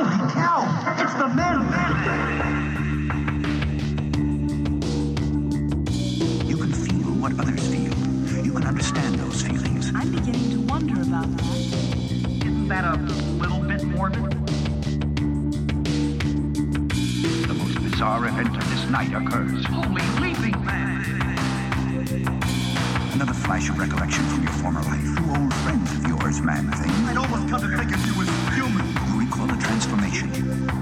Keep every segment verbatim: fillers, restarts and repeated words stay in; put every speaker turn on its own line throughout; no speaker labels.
Holy cow! It's the man
You can feel what others feel. You can understand those feelings.
I'm beginning to wonder about that.
Isn't that a little bit morbid?
The most bizarre event of this night occurs.
Holy leaping man!
Another flash of recollection from your former life. Two old friends of yours, Man-Thing.
I'd almost come to think of you as human.
You recall a transformation.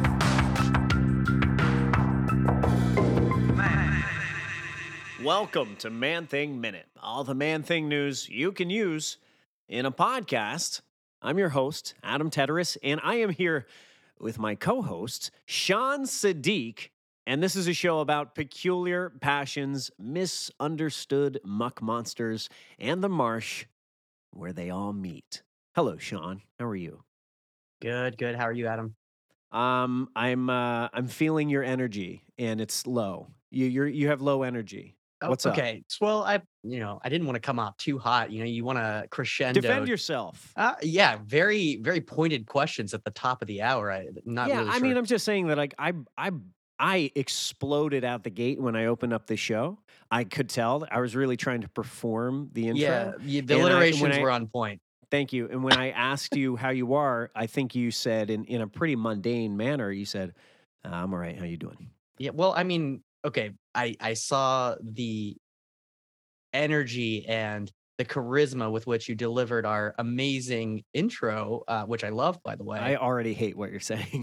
Man.
Welcome to Man-Thing Minute, all the Man-Thing news you can use in a podcast. I'm your host, Adam Teteris, and I am here with my co-host, Sean Sadiq, and this is a show about peculiar passions, misunderstood muck monsters, and the marsh where they all meet. Hello, Sean. How are you?
Good, good. How are you, Adam?
Um, I'm uh, I'm feeling your energy, and it's low. You you're you have low energy.
Oh,
What's up?
okay. s- Well, I, you know, I didn't want to come off too hot. You know, you want to crescendo.
Defend yourself.
Uh, yeah, very, very pointed questions at the top of the hour. I, not
yeah,
really
I
sure.
mean, I'm just saying that like I I I exploded out the gate when I opened up the show. I could tell that I was really trying to perform the intro.
yeah, you, the
And I- when
alliterations
I-
were on point.
Thank you. And when I asked you how you are, I think you said in, in a pretty mundane manner, you said, "Uh, I'm all right. How you doing?"
Yeah, well, I mean, okay, I, I saw the energy and the charisma with which you delivered our amazing intro, uh, which I love, by the way.
I already hate what you're saying.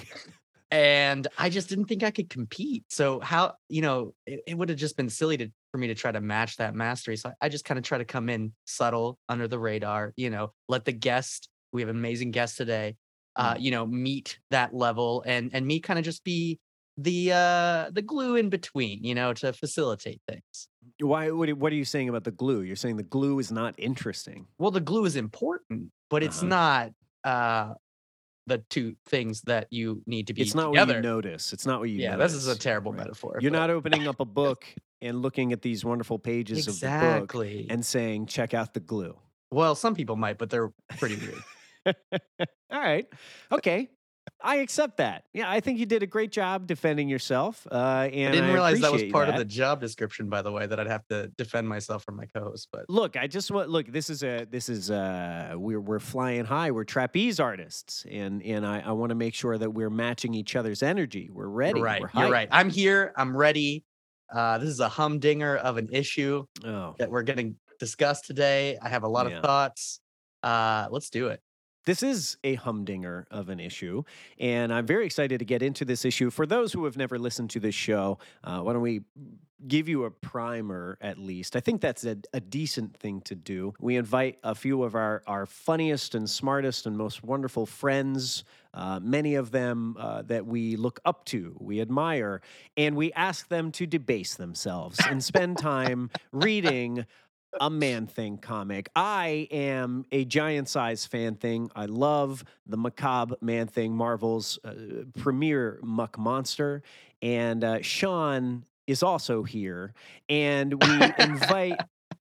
and I just didn't think I could compete. So how, you know, it, it would have just been silly to for me to try to match that mastery. So I just kind of try to come in subtle, under the radar, you know, let the guest, we have an amazing guest today, uh, you know, meet that level and and me kind of just be the uh the glue in between, you know, to facilitate things.
Why? What, what are you saying about the glue? You're saying the glue is not interesting.
Well, the glue is important, but it's
Uh-huh.
not uh the two things that you need to be
It's not
together.
what you notice. It's not what you
yeah,
notice.
this is a terrible
Right.
metaphor.
You're
but-
not opening up a book and looking at these wonderful pages of the book
exactly.
and saying, check out the glue.
Well, some people might, but they're pretty weird.
All right. Okay. I accept that. Yeah, I think you did a great job defending yourself. Uh, and
I didn't realize that was
appreciate
part of
that.
the job description, by the way, that I'd have to defend myself from my co-host. But
Look, I just want look. This is a this is uh we're we're flying high. We're trapeze artists, and and I, I want to make sure that we're matching each other's energy. We're ready.
you're right,
We're
you're
hyped.
right. I'm here. I'm ready. Uh, this is a humdinger of an issue
Oh,
that we're going to discuss today. I have a lot
Yeah.
of thoughts. Uh, let's do it.
this is a humdinger of an issue, and I'm very excited to get into this issue. For those who have never listened to this show, uh, why don't we give you a primer at least? I think that's a, a decent thing to do. We invite a few of our, our funniest and smartest and most wonderful friends, uh, many of them uh, that we look up to, we admire, and we ask them to debase themselves and spend time reading a Man-Thing comic. I am a giant size fan thing. I love the macabre Man-Thing, Marvel's uh, premier muck monster. And uh, Sean is also here. And we invite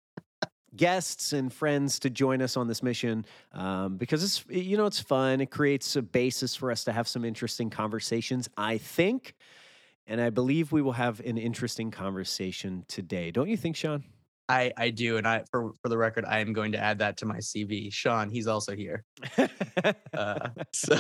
guests and friends to join us on this mission um, because it's, you know, it's fun. It creates a basis for us to have some interesting conversations, I think. And I believe we will have an interesting conversation today. Don't you think, Sean?
I, I do. And I, for, for the record, I am going to add that to my C V. Sean, he's also here. Uh, so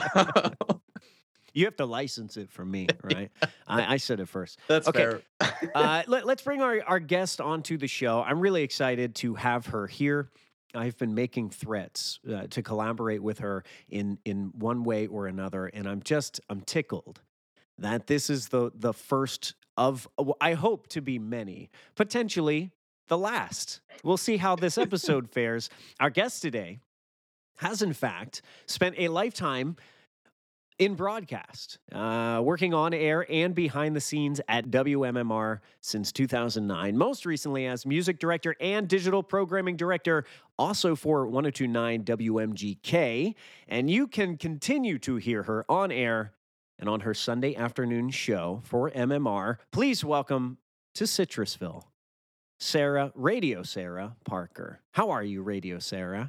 You have to license it from me, right? I, I said it first.
that's
Okay.
fair.
Uh, let, let's bring our, our guest onto the show. I'm really excited to have her here. I've been making threats uh, to collaborate with her in in one way or another, and I'm just I'm tickled that this is the the first of I hope to be many, potentially the last. We'll see how this episode fares. Our guest today has in fact spent a lifetime in broadcast, uh, working on air and behind the scenes at W M M R since two thousand nine. Most recently as music director and digital programming director, also for one oh two point nine W M G K. And you can continue to hear her on air and on her Sunday afternoon show for M M R. Please welcome to Citrusville, Sarah, Radio Sarah Parker. How are you, Radio Sarah?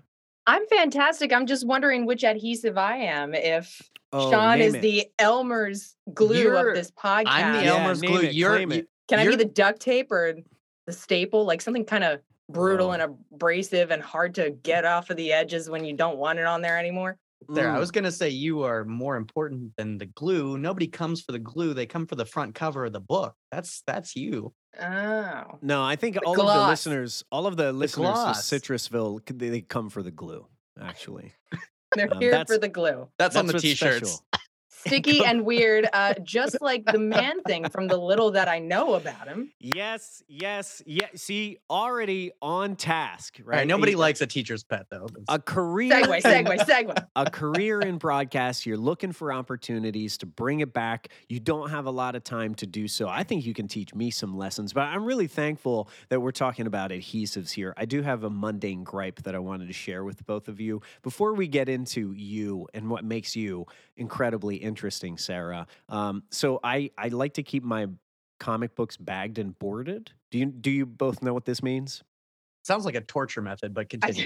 I'm fantastic. I'm just wondering which adhesive I am. If
Oh,
Sean
name
is
it.
the Elmer's glue
You're-
of this podcast,
I'm the
Yeah,
Elmer's
name
glue.
it,
You're,
claim
you-
it.
can I be
you're-
the duct tape or the staple? Like something kind of brutal
Oh.
and abrasive and hard to get off of the edges when you don't want it on there anymore.
there. I
Mm.
was gonna say you are more important than the glue. Nobody comes for the glue; they come for the front cover of the book. That's that's you.
Oh.
No, I think all of the
gloss.
listeners, all of the listeners to
gloss.
Citrusville, c- they, they come for the glue. Actually,
They're
Um,
here
that's-
for the glue.
That's, on the
what's
t-shirts.
special.
Sticky and weird, uh, just like the man thing from the little that I know about him.
Yes, yes, yeah. See, already on task,
All
right?
right, nobody
A-
likes a teacher's pet though.
a career.
Segue, segue, segue.
a career in broadcast, you're looking for opportunities to bring it back. You don't have a lot of time to do so. I think you can teach me some lessons, but I'm really thankful that we're talking about adhesives here. I do have a mundane gripe that I wanted to share with both of you before we get into you and what makes you incredibly interesting, Sarah. Um, so I, I like to keep my comic books bagged and boarded. Do you do you both know what this means?
Sounds like a torture method, but continue.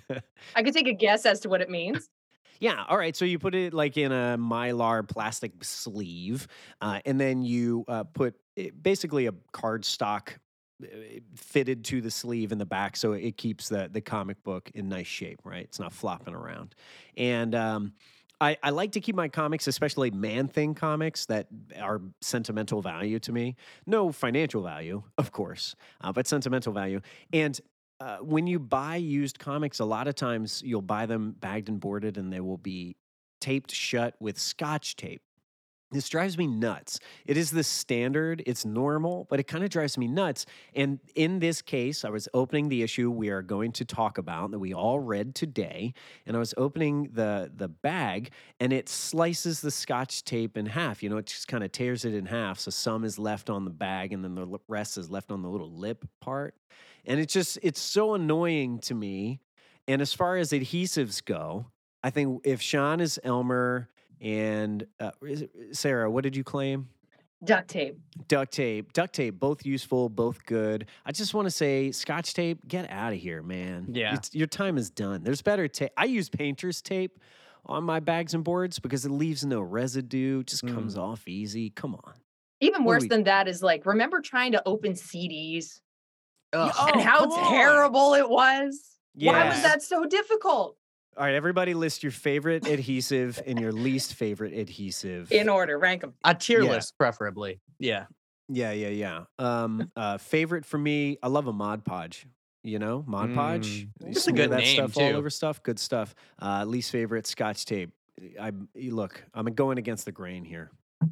I could take a guess as to what it means.
Yeah. All right. So you put it like in a mylar plastic sleeve, uh, and then you uh, put it, basically a cardstock uh, fitted to the sleeve in the back, so it keeps the the comic book in nice shape. Right. It's not flopping around. And um, I, I like to keep my comics, especially Man Thing comics, that are sentimental value to me. No financial value, of course, uh, but sentimental value. And uh, when you buy used comics, a lot of times you'll buy them bagged and boarded, and they will be taped shut with Scotch tape. This drives me nuts. It is the standard, it's normal, but it kind of drives me nuts. And in this case, I was opening the issue we are going to talk about that we all read today, and I was opening the the bag, and it slices the Scotch tape in half. You know, it just kind of tears it in half, so some is left on the bag, and then the l- rest is left on the little lip part. And it's just, it's so annoying to me. And as far as adhesives go, I think if Sean is Elmer and uh, is it- Sarah, what did you claim?
Duct tape.
Duct tape. Duct tape, both useful, both good. I just want to say, Scotch tape, get out of here, man.
Yeah.
It's, your time is done. There's better tape. I use painter's tape on my bags and boards because it leaves no residue, just comes off easy. Come on.
Even
What do
worse
we-
than that is like, remember trying to open C Ds
Ugh.
Oh,
and how
come on.
terrible it was? Why was
Yes.
that so difficult?
All right, everybody list your favorite adhesive and your least favorite adhesive.
In order, rank them.
A tier
Yeah.
list, preferably. Yeah.
Yeah, yeah, yeah. Um, uh, favorite for me, I love a Mod Podge. You know, Mod Podge.
Mm,
You
that's a
smear
good
that
name,
stuff all
too.
over stuff. Good stuff. Uh, least favorite, Scotch tape. I look, I'm going against the grain here.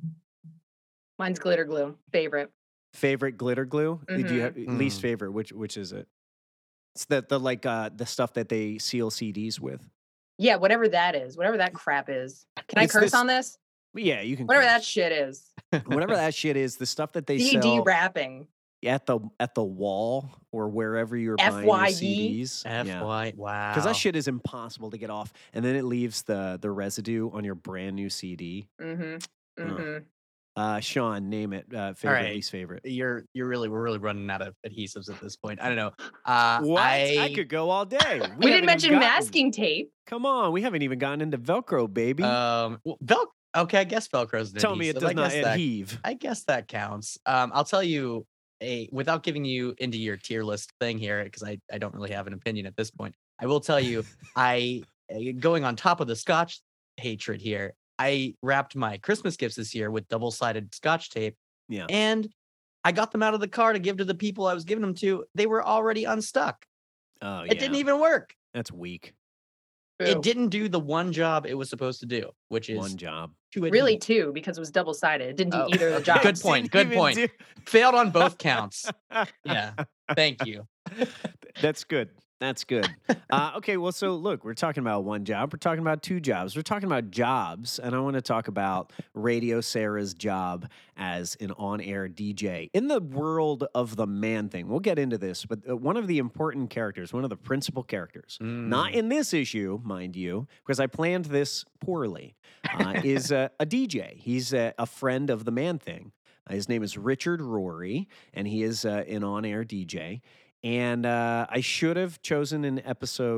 Mine's glitter glue. Favorite.
Favorite glitter glue? Uh, Do you have
Mhm.
least
Mm.
favorite? Which which is it? It's the the like uh the stuff that they seal C Ds with.
Yeah, whatever that is, whatever that crap is. Can I
It's
curse
this-
on this?
But yeah, you can.
Whatever that
curse.
shit is.
Whatever that shit is, the stuff that they
C D
sell
wrapping.
at the at the wall or wherever you're buying
F
your
Y E?
C Ds.
F
Yeah.
Y. Wow.
Because that shit is impossible to get off, and then it leaves the the residue on your brand new C D.
Mm-hmm. Mm-hmm.
Uh, Sean, name it. Uh, favorite,
right.
least favorite.
You're you're really we're really running out of adhesives at this point. I don't know. Uh,
What? I,
I,
could go all day. We,
We
haven't
didn't
even
mention
gotten-
masking tape.
Come on, we haven't even gotten into Velcro, baby.
Um. Well, Vel- okay, I guess Velcro's an
Tell me it
adhesive.
does
I
not
guess that-
adhesive.
I guess that counts. Um, I'll tell you a without giving you into your tier list thing here because I, I don't really have an opinion at this point. I will tell you I uh, going on top of the Scotch hatred here. I wrapped my Christmas gifts this year with double-sided Scotch tape,
Yeah.
and I got them out of the car to give to the people I was giving them to. They were already unstuck.
Oh,
It didn't even work.
That's weak.
Boo.
It didn't do the one job it was supposed to do, which is
One job.
to
Really,
adhere.
two, because it was double sided. It didn't do
Oh,
either of the
okay.
jobs.
Good point.
Didn't
Good
even
point.
do-
Failed on both counts. Yeah. Thank you.
That's good. That's good. Uh, okay, well, so look, we're talking about one job. We're talking about two jobs. We're talking about jobs, and I want to talk about Radio Sarah's job as an on-air D J in the world of the Man Thing. We'll get into this, but uh, one of the important characters, one of the principal characters, not
Mm.
in this issue, mind you, because I planned this poorly, uh, is uh, a D J. He's a, a friend of the Man Thing. Uh, his name is Richard Rory, and he is uh, an on-air D J. And uh, I should have chosen an episode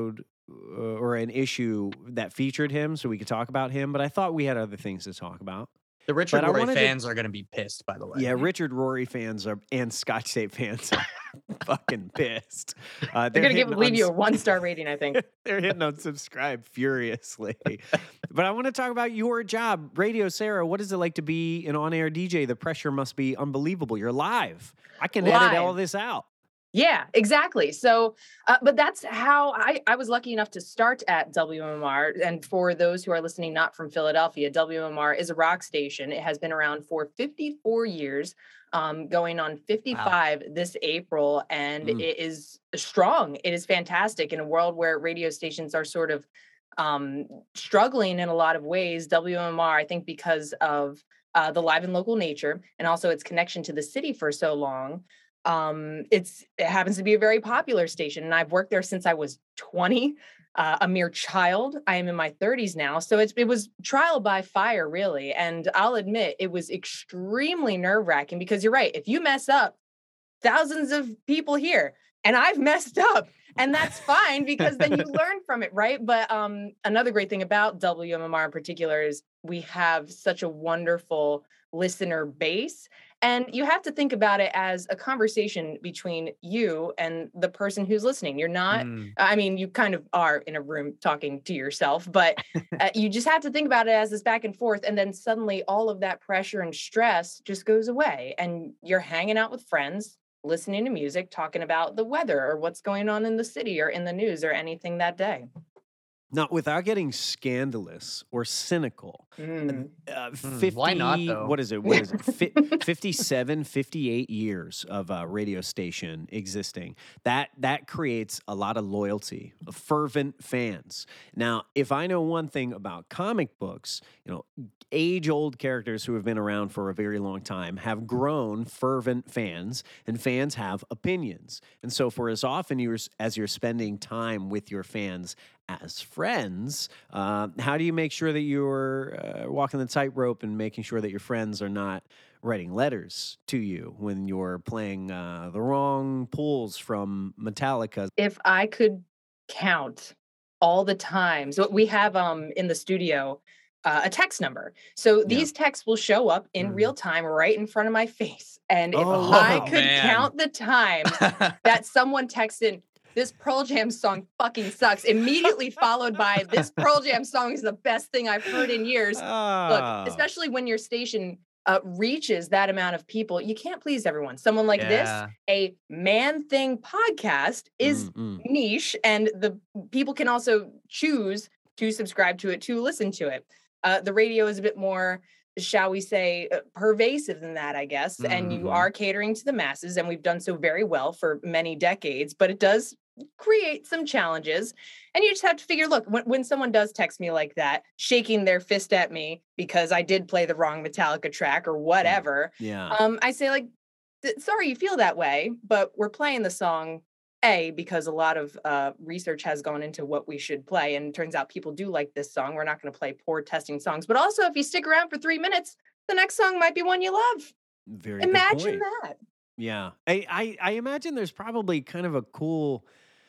uh, or an issue that featured him so we could talk about him, but I thought we had other things to talk about.
The Richard
But I
Rory
wanted to-
fans are going to be pissed, by the way.
Yeah, Richard Rory fans are and Scotch Tape fans are fucking pissed. Uh,
They're gonna give
hitting
leave you a
uns-
one star rating, I think.
They're hitting unsubscribe furiously. But I want to talk about your job, Radio Sarah. What is it like to be an on-air D J? The pressure must be unbelievable. You're live. I can edit
Live.
all this out.
Yeah, exactly. So, uh, but that's how I, I was lucky enough to start at W M R. And for those who are listening, not from Philadelphia, W M R is a rock station. It has been around for fifty-four years, um, going on fifty-five wow. this April. And mm. it is strong. It is fantastic in a world where radio stations are sort of um, struggling in a lot of ways. W M R, I think because of uh, the live and local nature and also its connection to the city for so long, Um, it's it happens to be a very popular station, and I've worked there since I was twenty, uh, a mere child. I am in my thirties now, so it's it was trial by fire, really. And I'll admit it was extremely nerve wracking because you're right. If you mess up, thousands of people hear, and I've messed up, and that's fine because then you learn from it, right? But um, another great thing about W M M R in particular is we have such a wonderful listener base. And you have to think about it as a conversation between you and the person who's listening. You're not, mm. I mean, you kind of are in a room talking to yourself, but uh, you just have to think about it as this back and forth. And then suddenly all of that pressure and stress just goes away. And you're hanging out with friends, listening to music, talking about the weather or what's going on in the city or in the news or anything that day.
Now, without getting scandalous or cynical,
Mm.
uh,
Mm,
fifty,
why not, though?
What is it? What is it? Fi- fifty-seven, fifty-eight years of a radio station existing. That that creates a lot of loyalty, fervent fans. Now, if I know one thing about comic books, you know, age-old characters who have been around for a very long time have grown fervent fans, and fans have opinions. And so for as often you're, as you're spending time with your fans as friends, uh, how do you make sure that you're uh, walking the tightrope and making sure that your friends are not writing letters to you when you're playing uh, the wrong pulls from Metallica?
If I could count all the times, so we have um in the studio uh, a text number. So these yeah. texts will show up in mm. real time right in front of my face. And if
oh,
I could
man.
count the times that someone texted, "This Pearl Jam song fucking sucks," immediately followed by, "This Pearl Jam song is the best thing I've heard in years."
Oh.
Look, especially when your station uh, reaches that amount of people, you can't please everyone. Someone like
Yeah.
this, a Man Thing podcast, is
Mm-mm.
niche, and the people can also choose to subscribe to it, to listen to it. Uh, the radio is a bit more, shall we say, uh, pervasive than that, I guess. And you
Mhm.
are catering to the masses, and we've done so very well for many decades, but it does create some challenges. And you just have to figure, look, when, when someone does text me like that, shaking their fist at me because I did play the wrong Metallica track or whatever,
Yeah.
um, I say, like, th- sorry you feel that way, but we're playing the song, A, because a lot of uh, research has gone into what we should play. And it turns out people do like this song. We're not going to play poor testing songs. But also, if you stick around for three minutes, the next song might be one you love.
Very good
Imagine
point.
that.
Yeah. I, I, I imagine there's probably kind of a cool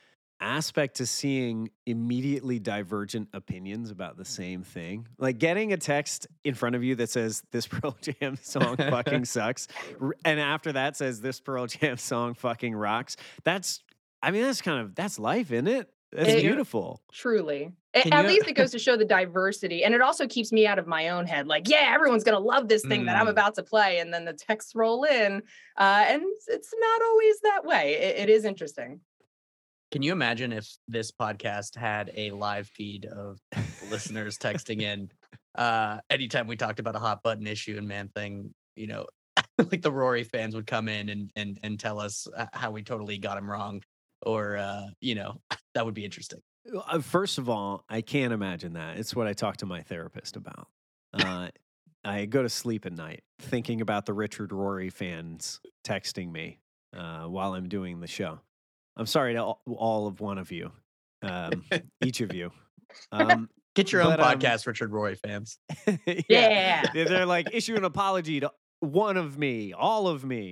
aspect to seeing immediately divergent opinions about the same thing. Like getting a text in front of you that says, "This Pearl Jam song fucking sucks." r- And after that says, "This Pearl Jam song fucking rocks." That's, I mean, that's kind of, that's life, isn't it? That's
It-
beautiful.
Truly. A-
Can
At
you-
least it goes to show the diversity. And it also keeps me out of my own head. Like, yeah, everyone's going to love this thing that I'm
Mm.
about to play. And then the texts roll in. Uh, and it's- it's not always that way. It, it is interesting.
Can you imagine if this podcast had a live feed of listeners texting in uh, anytime we talked about a hot button issue and Man Thing, you know, like the Rory fans would come in and and and tell us uh, how we totally got him wrong, or uh, you know, that would be interesting.
Uh, First of all, I can't imagine that. It's what I talk to my therapist about. Uh, I go to sleep at night thinking about the Richard Rory fans texting me uh, while I'm doing the show. I'm sorry to all, all of one of you, um, each of you. Um,
Get your own
But, um,
podcast, Richard Rory fans.
Yeah.
They're like, issue an apology to one of me, all of me.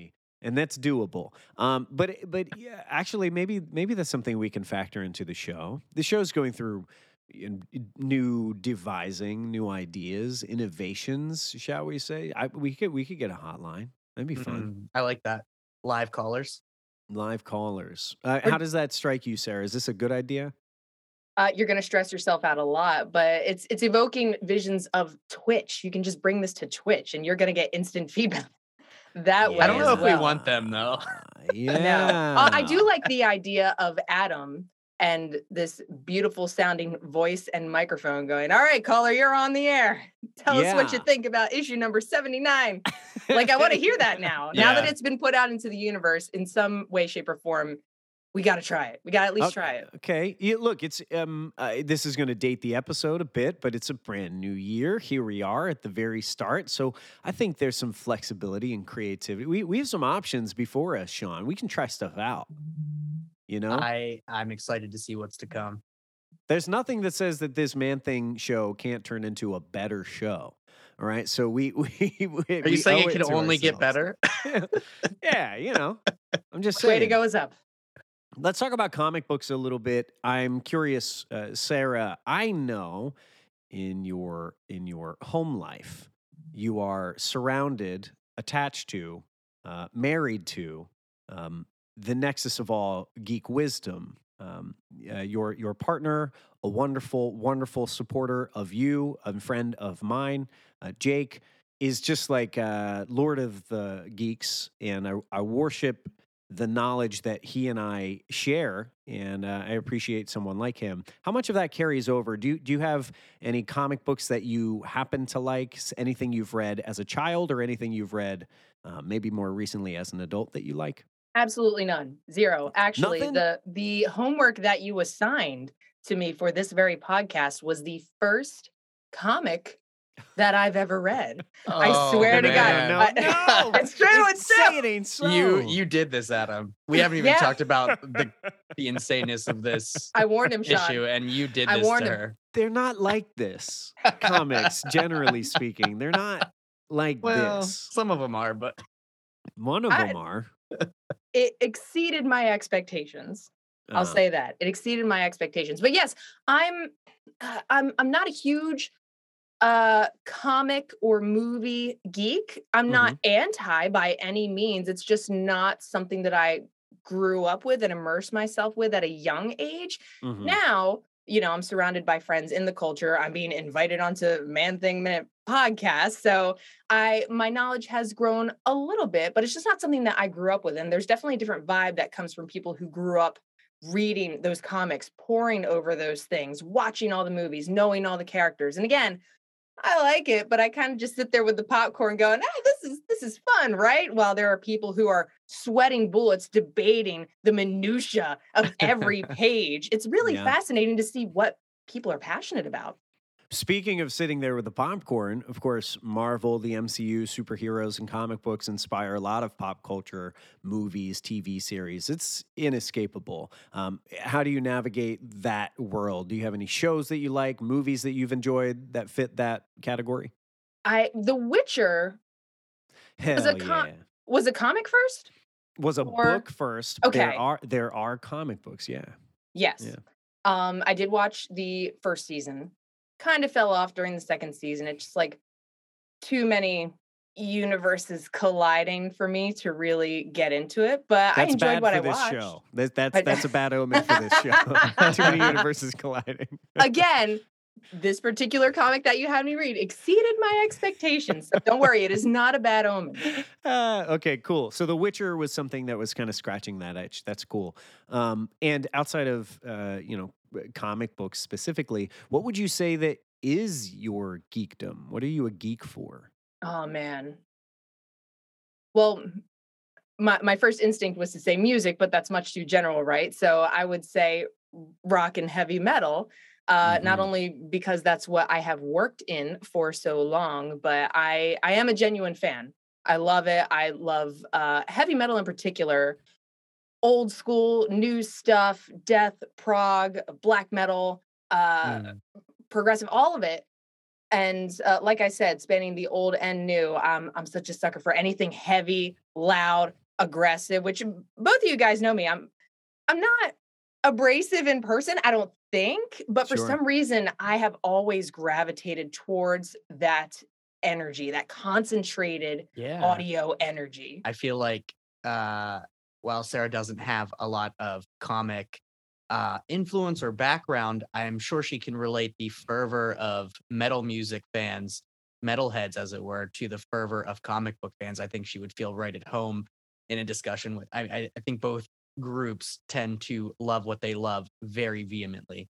and that's doable. Um, but but yeah, actually, maybe maybe that's something we can factor into the show. The show's going through in- new devising, new ideas, innovations, shall we say? I, we could we could get a hotline. That'd be fun.
Mm, I like that. Live callers.
Live callers. Uh,
Or-
how does that strike you, Sarah? Is this a good idea?
Uh, you're going to stress yourself out a lot, but it's it's evoking visions of Twitch. You can just bring this to Twitch, and you're going to get instant feedback that way.
I don't know
as
if we
well.
want them though.
Yeah.
No, uh, I do like the idea of Adam and this beautiful sounding voice and microphone going, all right, caller, you're on the air. Tell us what you
Yeah.
think about issue number seventy-nine. Like, I want to hear that now. Now that
Yeah.
it's been put out into the universe in some way, shape, or form, we got to try it. We got to at least
Okay,
try it.
Okay. Yeah, look, it's um uh, this is going to date the episode a bit, but it's a brand new year. Here we are at the very start. So I think there's some flexibility and creativity. We we have some options before us, Sean. We can try stuff out. You know?
I I'm excited to see what's to come.
There's nothing that says that this Man Thing show can't turn into a better show. All right. So we we, we
Are you saying it can only get
better?
better?
Yeah, you know. I'm just
Way
saying.
to go is up.
Let's talk about comic books a little bit. I'm curious, uh, Sarah. I know in your in your home life, you are surrounded, attached to, uh, married to um, the nexus of all geek wisdom. Um, uh, your your partner, a wonderful, wonderful supporter of you, a friend of mine, uh, Jake, is just like uh, Lord of the Geeks, and I, I worship the knowledge that he and I share, and uh, I appreciate someone like him. How much of that carries over? Do you, do you have any comic books that you happen to like? S- Anything you've read as a child, or anything you've read uh, maybe more recently as an adult that you like?
Absolutely none. Zero. Actually,
Nothing?
the the homework that you assigned to me for this very podcast was the first comic that I've ever read. I
Oh,
swear to God.
man.
No,
I-
no,
it's true. It's
Say
true.
it ain't so.
You you did this, Adam. We haven't even
Yeah.
talked about the the insaneness of this
I warned him, Sean.
issue, and you did
I
this
warned
to
him.
her.
They're not like this. Comics, generally speaking, they're not like
Well,
this.
some of them are, but
One of
I-
them are.
It exceeded my expectations. I'll
Uh,
say that. It exceeded my expectations. But yes, I'm uh, I'm I'm not a huge uh comic or movie geek. I'm not anti by any means. It's just not something that I grew up with and immersed myself with at a young age.
mhm.
Now, you know, I'm surrounded by friends in the culture. I'm being invited onto Man Thing Minute podcast. So I my knowledge has grown a little bit, but it's just not something that I grew up with. And there's definitely a different vibe that comes from people who grew up reading those comics, poring over those things, watching all the movies, knowing all the characters. And again, I like it, but I kind of just sit there with the popcorn going, ah, this is this is fun, right? While there are people who are sweating bullets debating the minutia of every page. It's really
Yeah.
fascinating to see what people are passionate about.
Speaking of sitting there with the popcorn, of course, Marvel, the M C U, superheroes, and comic books inspire a lot of pop culture, movies, T V series. It's inescapable. Um, how do you navigate that world? Do you have any shows that you like, movies that you've enjoyed that fit that category?
I The Witcher
Hell
a com-
yeah.
was a comic first?
Was a
or-
book first. but There
Okay.
are there are comic books, yeah.
Yes.
Yeah.
Um, I did watch the first season. Kind of fell off during the second season. It's just like too many universes colliding for me to really get into it. But I
That's
enjoyed
bad
what
for
I
this
watched.
show. That, that's
I-
that's a bad omen for this show. Too many universes colliding.
Again, this particular comic that you had me read exceeded my expectations. So don't worry, it is not a bad omen.
Uh, okay, cool. So The Witcher was something that was kind of scratching that itch. That's cool. Um, and outside of uh, you know comic books specifically, what would you say that is your geekdom? What are you a geek for?
Oh man. Well, my my first instinct was to say music, but that's much too general, right? So I would say rock and heavy metal. Uh, not
Mhm.
only because that's what I have worked in for so long, but I I am a genuine fan. I love it. I love uh, heavy metal in particular, old school, new stuff, death, prog, black metal, uh,
Mm.
progressive, all of it. And uh, like I said, spanning the old and new, um, I'm such a sucker for anything heavy, loud, aggressive, which both of you guys know me. I'm I'm not abrasive in person, I don't think, but for
Sure.
some reason I have always gravitated towards that energy, that concentrated
Yeah.
audio energy.
I feel like uh, while Sarah doesn't have a lot of comic uh, influence or background, I'm sure she can relate the fervor of metal music fans, metalheads, as it were, to the fervor of comic book fans. I think she would feel right at home in a discussion with. I, I, I think both groups tend to love what they love very vehemently.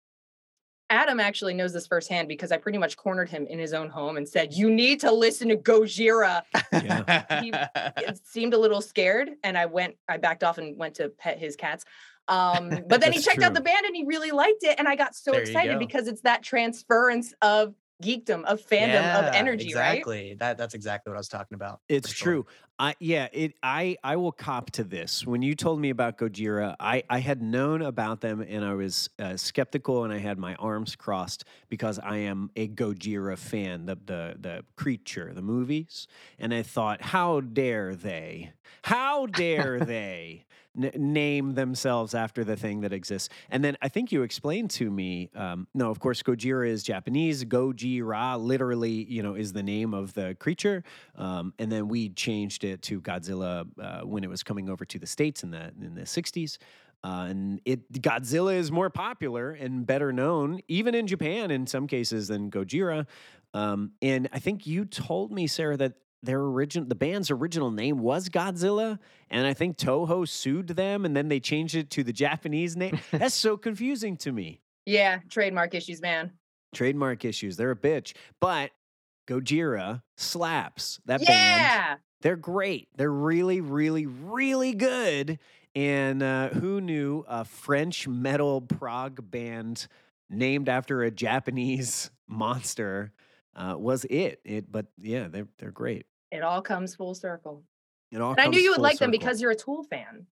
Adam actually knows this firsthand because I pretty much cornered him in his own home and said, "You need to listen to Gojira."
Yeah.
He it seemed a little scared, and I went, I backed off and went to pet his cats. Um, but then he
That's
checked out
true.
the band and he really liked it, and I got so
There you
excited
go.
because it's that transference of geekdom, of fandom, of
Yeah,
energy, right?
exactly. That that's exactly what I was talking about.
It's
for sure.
true. I yeah, it I I will cop to this. When you told me about Gojira, I I had known about them and I was uh, skeptical and I had my arms crossed because I am a Gojira fan, the the the creature, the movies, and I thought, how dare they? How dare they n- name themselves after the thing that exists? And then I think you explained to me. Um, no, of course, Gojira is Japanese. Gojira literally, you know, is the name of the creature. Um, and then we changed it to Godzilla uh, when it was coming over to the States in the in the sixties. Uh, and it Godzilla is more popular and better known, even in Japan in some cases, than Gojira. Um, and I think you told me, Sarah, that their original the band's original name was Godzilla, and I think Toho sued them, and then they changed it to the Japanese name. That's so confusing to me.
Yeah, trademark issues, man.
Trademark issues, they're a bitch, but Gojira slaps. That band,
Yeah.
they're great. They're really, really, really good. And uh, who knew a French metal prog band named after a Japanese monster uh, was it? It, but yeah, they're they're great.
It all comes full circle.
It all
And I knew
comes
you would
full
like them
circle.
because you're a Tool fan.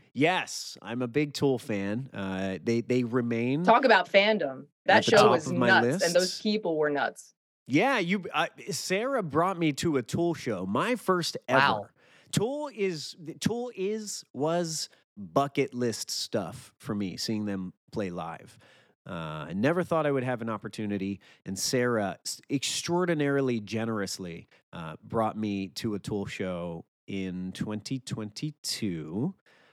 Yes, I'm a big Tool fan. Uh, they they remain.
Talk about fandom. That
At the
show
top
was
of my
nuts, and those
lists.
people were nuts.
Yeah, you. Uh, Sarah brought me to a Tool show, my first ever.
Wow.
Tool is Tool is was bucket list stuff for me. Seeing them play live, uh, I never thought I would have an opportunity, and Sarah s- extraordinarily generously uh, brought me to a Tool show in twenty twenty-two.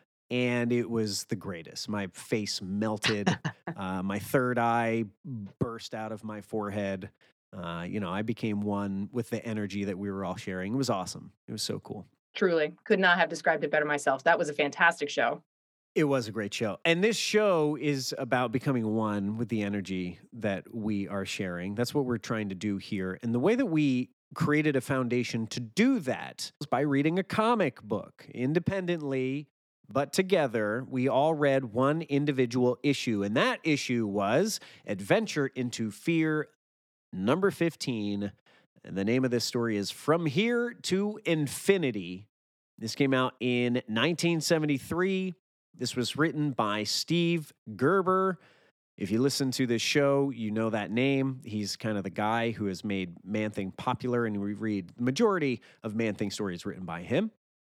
And it was the greatest. My face melted. uh, my third eye burst out of my forehead. Uh, you know, I became one with the energy that we were all sharing. It was awesome. It was so cool.
Truly, could not have described it better myself. That was a fantastic show.
It was a great show. And this show is about becoming one with the energy that we are sharing. That's what we're trying to do here. And the way that we created a foundation to do that was by reading a comic book independently, but together. We all read one individual issue, and that issue was Adventure into Fear, number fifteen. And the name of this story is From Here to Infinity. This came out in nineteen seventy-three. This was written by Steve Gerber. If you listen to this show, you know that name. He's kind of the guy who has made Man-Thing popular, and we read the majority of Man-Thing stories written by him.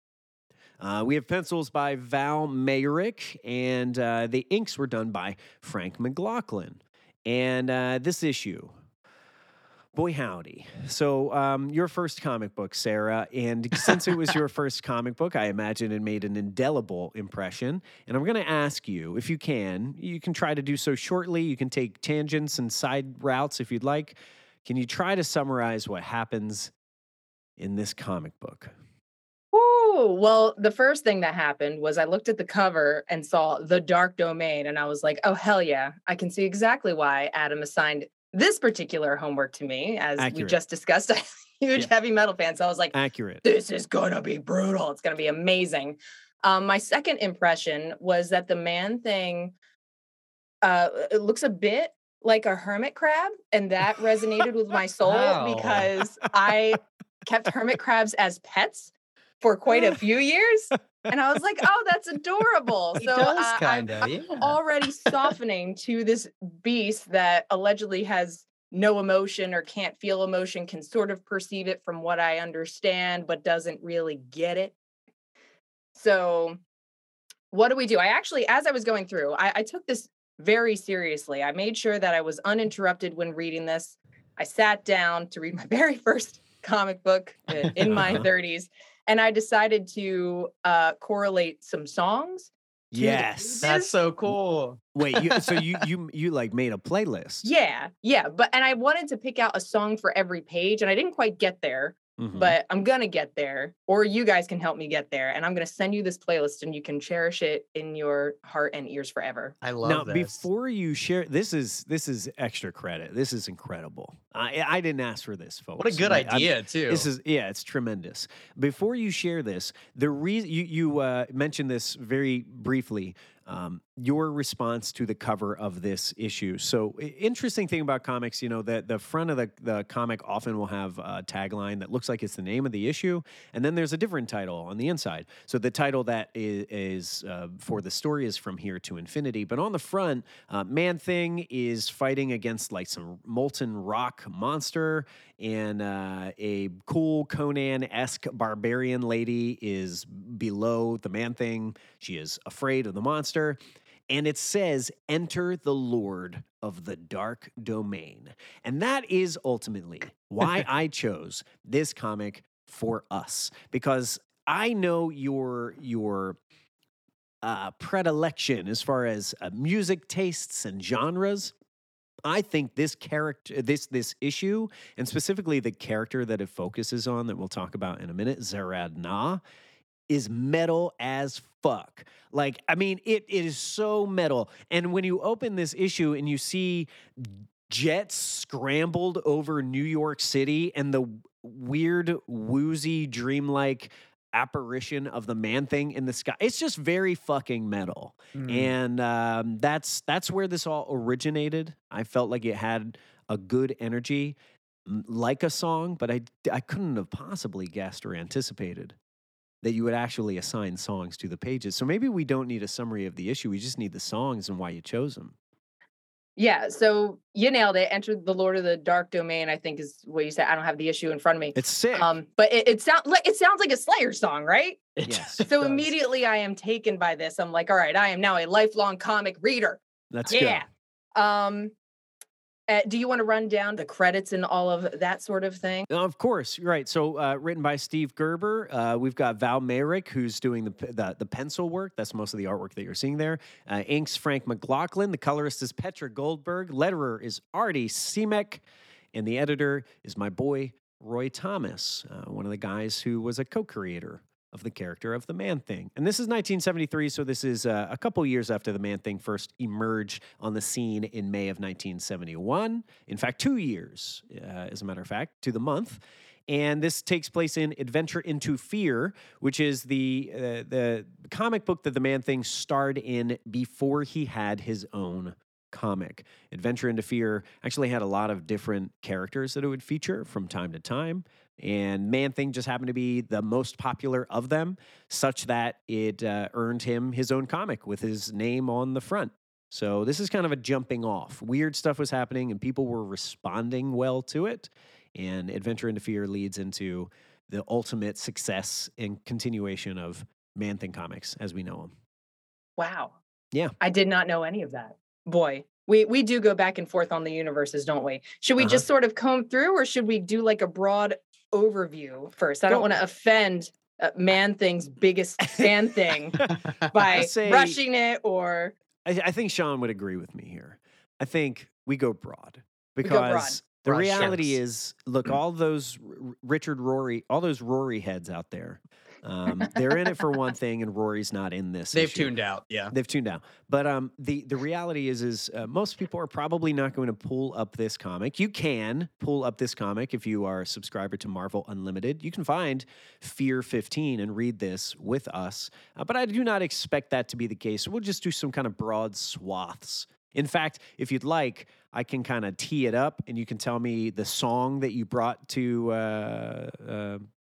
Uh, we have pencils by Val Mayrick, and uh, the inks were done by Frank McLaughlin. And uh, this issue, boy howdy. So um, your first comic book, Sarah, and since it was your first comic book, I imagine it made an indelible impression. And I'm going to ask you, if you can, you can try to do so shortly. You can take tangents and side routes if you'd like. Can you try to summarize what happens in this comic book?
Ooh, well, the first thing that happened was I looked at the cover and saw The Dark Domain, and I was like, oh, hell yeah. I can see exactly why Adam assigned this particular homework to me. As we
Accurate.
just discussed, I'm a huge
Yeah.
heavy metal fan. So I was like,
Accurate.
this is going to be brutal. It's going to be amazing. Um, my second impression was that the Man Thing uh, it looks a bit like a hermit crab, and that resonated with my soul
Wow.
because I kept hermit crabs as pets for quite a few years. And I was like, oh, that's adorable.
He
so
does
uh,
kind of,
I'm
yeah.
already softening to this beast that allegedly has no emotion or can't feel emotion, can sort of perceive it from what I understand, but doesn't really get it. So what do we do? I actually, as I was going through, I, I took this very seriously. I made sure that I was uninterrupted when reading this. I sat down to read my very first comic book uh, in my
Uh-huh.
thirties, and I decided to uh, correlate some songs. to the
Yes.
pages.
That's so cool.
Wait, you, so you you you like made a playlist?
Yeah, yeah. But and I wanted to pick out a song for every page, and I didn't quite get there.
Mhm.
But I'm gonna get there, or you guys can help me get there, and I'm gonna send you this playlist, and you can cherish it in your heart and ears forever.
I love
now,
this.
before you share, this is this is extra credit. This is incredible. I I didn't ask for this, folks.
What a good
Like, I'm-
idea, too.
This is yeah, it's tremendous. Before you share this, the reason you you uh, mentioned this very briefly, um, your response to the cover of this issue. So i- interesting thing about comics, you know, that the front of the the comic often will have a tagline that looks like it's the name of the issue, and then there's a different title on the inside. So the title that is, is uh, for the story is From Here to Infinity, but on the front, uh, Man Thing is fighting against like some molten rock monster, and uh, a cool Conan-esque barbarian lady is below the Man Thing. She is afraid of the monster. And it says, enter the Lord of the Dark Domain. And that is ultimately why I chose this comic for us, because I know your your uh, predilection as far as uh, music tastes and genres. I think this character, this this issue, and specifically the character that it focuses on, that we'll talk about in a minute, Zarad Na, is metal as fuck. Like, I mean, it it is so metal. And when you open this issue and you see jets scrambled over New York City and the weird, woozy, dreamlike apparition of the Man Thing in the sky, it's just very fucking metal.
Mm.
And um, that's that's where this all originated. I felt like it had a good energy, m- like a song, but I I couldn't have possibly guessed or anticipated that you would actually assign songs to the pages. So maybe we don't need a summary of the issue. We just need the songs and why you chose them.
Yeah, so you nailed it. Enter the Lord of the Dark Domain, I think is what you said. I don't have the issue in front of me.
It's sick.
Um, but it, it sounds like it sounds like a Slayer song, right?
It
Yes.
does.
So immediately I am taken by this. I'm like, all right, I am now a lifelong comic reader.
Let's
Yeah.
go.
Um, uh, do you want to run down the credits and all of that sort of thing?
Uh, Of course, you're right. So, uh, written by Steve Gerber. Uh, we've got Val Mayrick, who's doing the, p- the the pencil work. That's most of the artwork that you're seeing there. Uh, inks Frank McLaughlin. The colorist is Petra Goldberg. Letterer is Artie Semek, and the editor is my boy Roy Thomas, uh, one of the guys who was a co-creator of the character of the Man Thing. And this is nineteen seventy-three, so this is uh, a couple years after the Man Thing first emerged on the scene in May of nineteen seventy-one. In fact, two years, uh, as a matter of fact, to the month. And this takes place in Adventure into Fear, which is the uh, the comic book that the Man Thing starred in before he had his own comic. Adventure into Fear actually had a lot of different characters that it would feature from time to time. And Man Thing just happened to be the most popular of them, such that it uh, earned him his own comic with his name on the front. So this is kind of a jumping off. Weird stuff was happening and people were responding well to it. And Adventure into Fear leads into the ultimate success and continuation of Man Thing comics as we know them.
Wow.
Yeah.
I did not know any of that. Boy, we we do go back and forth on the universes, don't we? Should we
Uh-huh.
just sort of comb through, or should we do like a broad overview first? I don't
Go.
want to offend uh, Man Thing's biggest fan thing by
say-
rushing it, or
I, I think Sean would agree with me here. I think we go broad
go
because
broad.
the
Broad
reality
strokes.
is, look, all those R- Richard Rory, all those Rory heads out there, um, they're in it for one thing, and Rory's not in this.
They've
issue.
tuned out. Yeah.
They've tuned out. But um, the the reality is, is uh, most people are probably not going to pull up this comic. You can pull up this comic if you are a subscriber to Marvel Unlimited. You can find Fear fifteen and read this with us. Uh, but I do not expect that to be the case. We'll just do some kind of broad swaths. In fact, if you'd like, I can kind of tee it up, and you can tell me the song that you brought to uh, uh,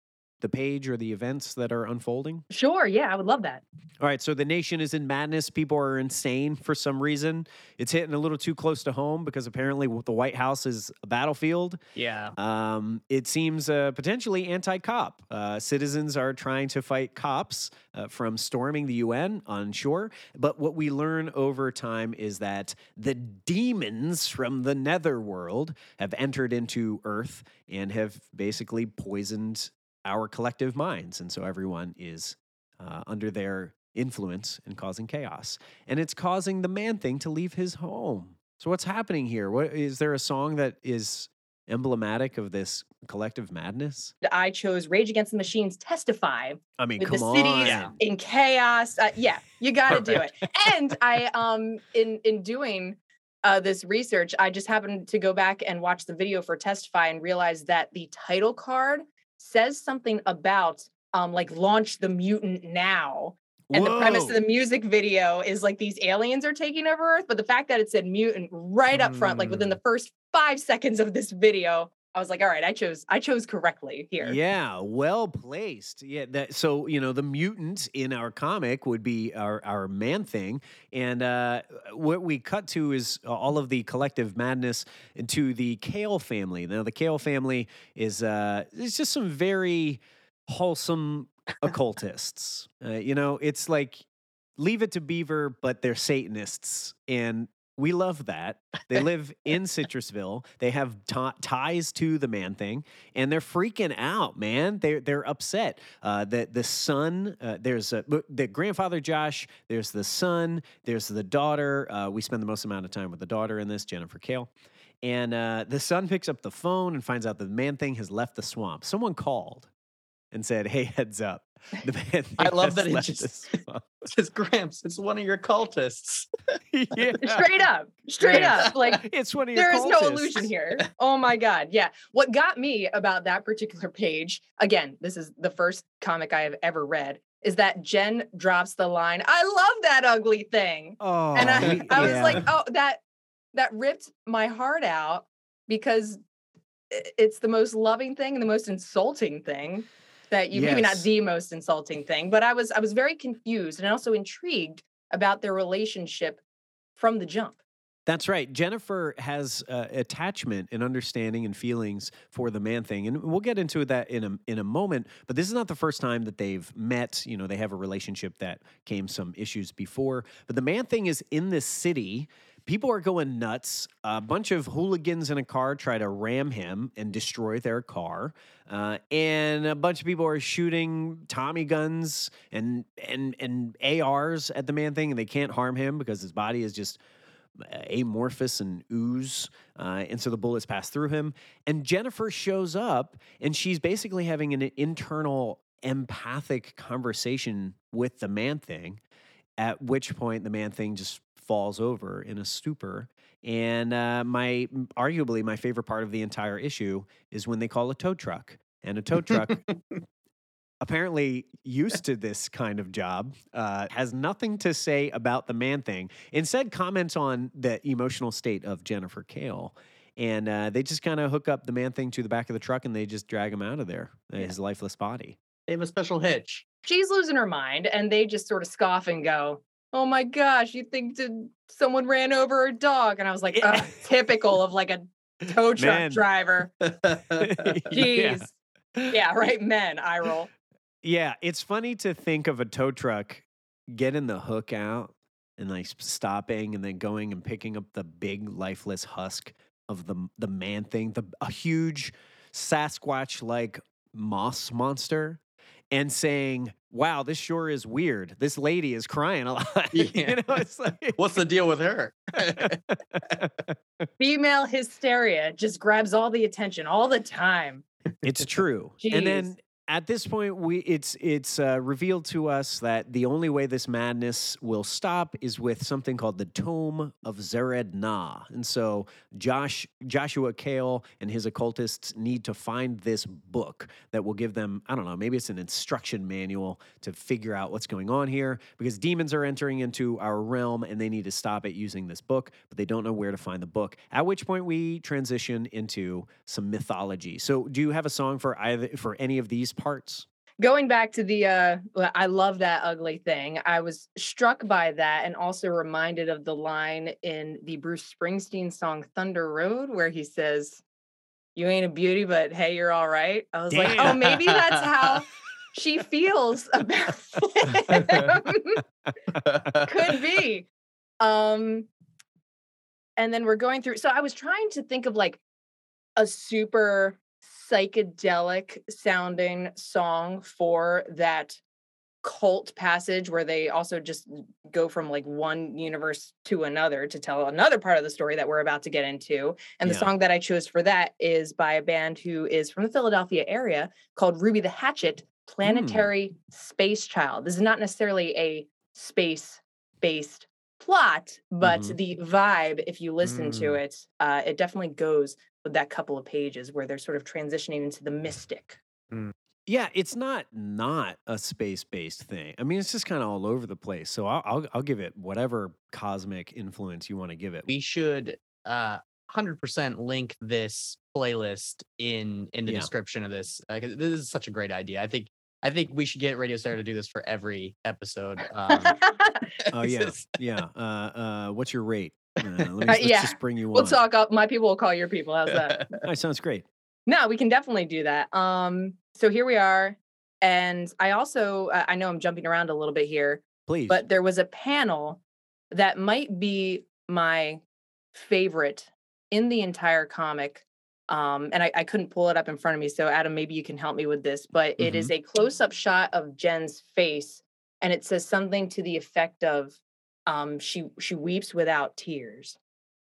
the page or the events that are unfolding?
Sure. Yeah, I would love that.
All right, so the nation is in madness. People are insane for some reason. It's hitting a little too close to home because apparently the White House is a battlefield.
Yeah.
Um, it seems uh, potentially anti-cop. Uh, citizens are trying to fight cops uh, from storming the U N on shore. But what we learn over time is that the demons from the netherworld have entered into Earth and have basically poisoned our collective minds. And so everyone is uh, under their influence and causing chaos. And it's causing the Man-Thing to leave his home. So what's happening here? What is there a song that is emblematic of this collective madness?
I chose Rage Against the Machine's Testify
I mean,
with
come
the
on.
cities
Yeah.
in chaos. Uh, yeah, you got to do it.
Perfect.
And I, um, in in doing uh, this research, I just happened to go back and watch the video for Testify and realize that the title card says something about um, like launch the mutant now. And the premise of
Whoa.
the music video is like these aliens are taking over Earth. But the fact that it said mutant right up front, like within the first five seconds of this video, I was like, all right, I chose, I chose correctly here.
Yeah, well placed. Yeah, that so you know the mutant in our comic would be our our Man-Thing, and uh, what we cut to is all of the collective madness to the Kale family. Now the Kale family is uh, it's just some very wholesome occultists. Uh, you know, it's like Leave It to Beaver, but they're Satanists, and we love that. They live in Citrusville. They have t- ties to the Man-Thing, and they're freaking out, man. They're they're upset. Uh, the the son, uh, there's a, the grandfather Josh. There's the son. There's the daughter. Uh, we spend the most amount of time with the daughter in this, Jennifer Kale. And uh, the son picks up the phone and finds out that the Man-Thing has left the swamp. Someone called and said, "Hey, heads up. The Man-Thing
I love
has
that it
left
just-
the swamp."
It says, Gramps, it's one of your cultists.
Yeah.
Straight up, straight
Yeah.
up. Like
It's one of your
there is no
cultists.
illusion here. Oh my God. Yeah. What got me about that particular page, again, this is the first comic I have ever read, is that Jen drops the line, I love that ugly thing.
Oh,
And I,
we-
I was
yeah.
like, oh, that that ripped my heart out because i- it's the most loving thing and the most insulting thing that you maybe not
Yes.
the most insulting thing, but I was I was very confused and also intrigued about their relationship from the jump.
That's right. Jennifer has uh, attachment and understanding and feelings for the Man-Thing, and we'll get into that in a in a moment. But this is not the first time that they've met. You know, they have a relationship that came some issues before. But the Man-Thing is in this city. People are going nuts. A bunch of hooligans in a car try to ram him and destroy their car, uh, and a bunch of people are shooting Tommy guns and and and A Rs at the Man-Thing, and they can't harm him because his body is just amorphous and ooze, uh, and so the bullets pass through him. And Jennifer shows up, and she's basically having an internal empathic conversation with the Man-Thing, at which point the Man-Thing just falls over in a stupor. And uh, my arguably my favorite part of the entire issue is when they call a tow truck, and a tow truck apparently used to this kind of job, uh, has nothing to say about the Man-Thing. Instead, comments on the emotional state of Jennifer Kale. And uh, they just kind of hook up the Man-Thing to the back of the truck and they just drag him out of there, uh, his lifeless body.
They have a special hitch.
She's losing her mind and they just sort of scoff and go, oh my gosh, you think to, someone ran over a dog? And I was like,
Yeah.
"Ugh, typical of like a tow truck
Man.
driver.
Yeah.
Jeez. Yeah, right, men, eye roll.
Yeah, it's funny to think of a tow truck getting the hook out and like s- stopping and then going and picking up the big lifeless husk of the the Man-Thing, the a huge Sasquatch-like moss monster, and saying, "Wow, this sure is weird. This lady is crying a lot."
Yeah.
You know, it's like
What's the deal with her?
Female hysteria just grabs all the attention all the time.
It's true. And then
Jeez.
at this point, we it's it's uh, revealed to us that the only way this madness will stop is with something called the Tome of Zered Na. And so Josh Joshua Kale and his occultists need to find this book that will give them, I don't know, maybe it's an instruction manual to figure out what's going on here, because demons are entering into our realm and they need to stop it using this book, but they don't know where to find the book. At which point we transition into some mythology. So do you have a song for either for any of these parts?
going back to the uh well, I love that ugly thing. I was struck by that and also reminded of the line in the Bruce Springsteen song Thunder Road where he says, "You ain't a beauty, but hey, you're all right." I was like, oh,
Damn.
maybe that's how she feels about him. Could be. Um and then we're going through, so I was trying to think of like a super psychedelic sounding song for that cult passage where they also just go from like one universe to another to tell another part of the story that we're about to get into. And the
Yeah.
song that I chose for that is by a band who is from the Philadelphia area called Ruby the Hatchet, Planetary Space Child. This is not necessarily a space-based plot, but
Mhm.
the vibe, if you listen to
Mm.
it, uh, it definitely goes with that couple of pages where they're sort of transitioning into the mystic.
Yeah, it's not not a space-based thing. I mean, it's just kind of all over the place. So I'll, I'll I'll give it whatever cosmic influence you want to give it.
We should uh one hundred percent link this playlist in in the
Yeah.
description of this. Uh, 'cause this is such a great idea. I think I think we should get Radio Star to do this for every episode. Um,
Oh
it's
yeah,
just-
yeah. Uh, uh, what's your rate? Uh, let me
Uh,
let's
yeah.
just bring you
We'll
on.
talk up. My people will call your people. How's that?
That sounds great.
No, we can definitely do that. Um, so here we are. And I also, uh, I know I'm jumping around a little bit here,
Please.
but there was a panel that might be my favorite in the entire comic. Um, and I, I couldn't pull it up in front of me. So Adam, maybe you can help me with this, but it is a close-up shot of Jen's face. And it says something to the effect of, um, she, she weeps without tears.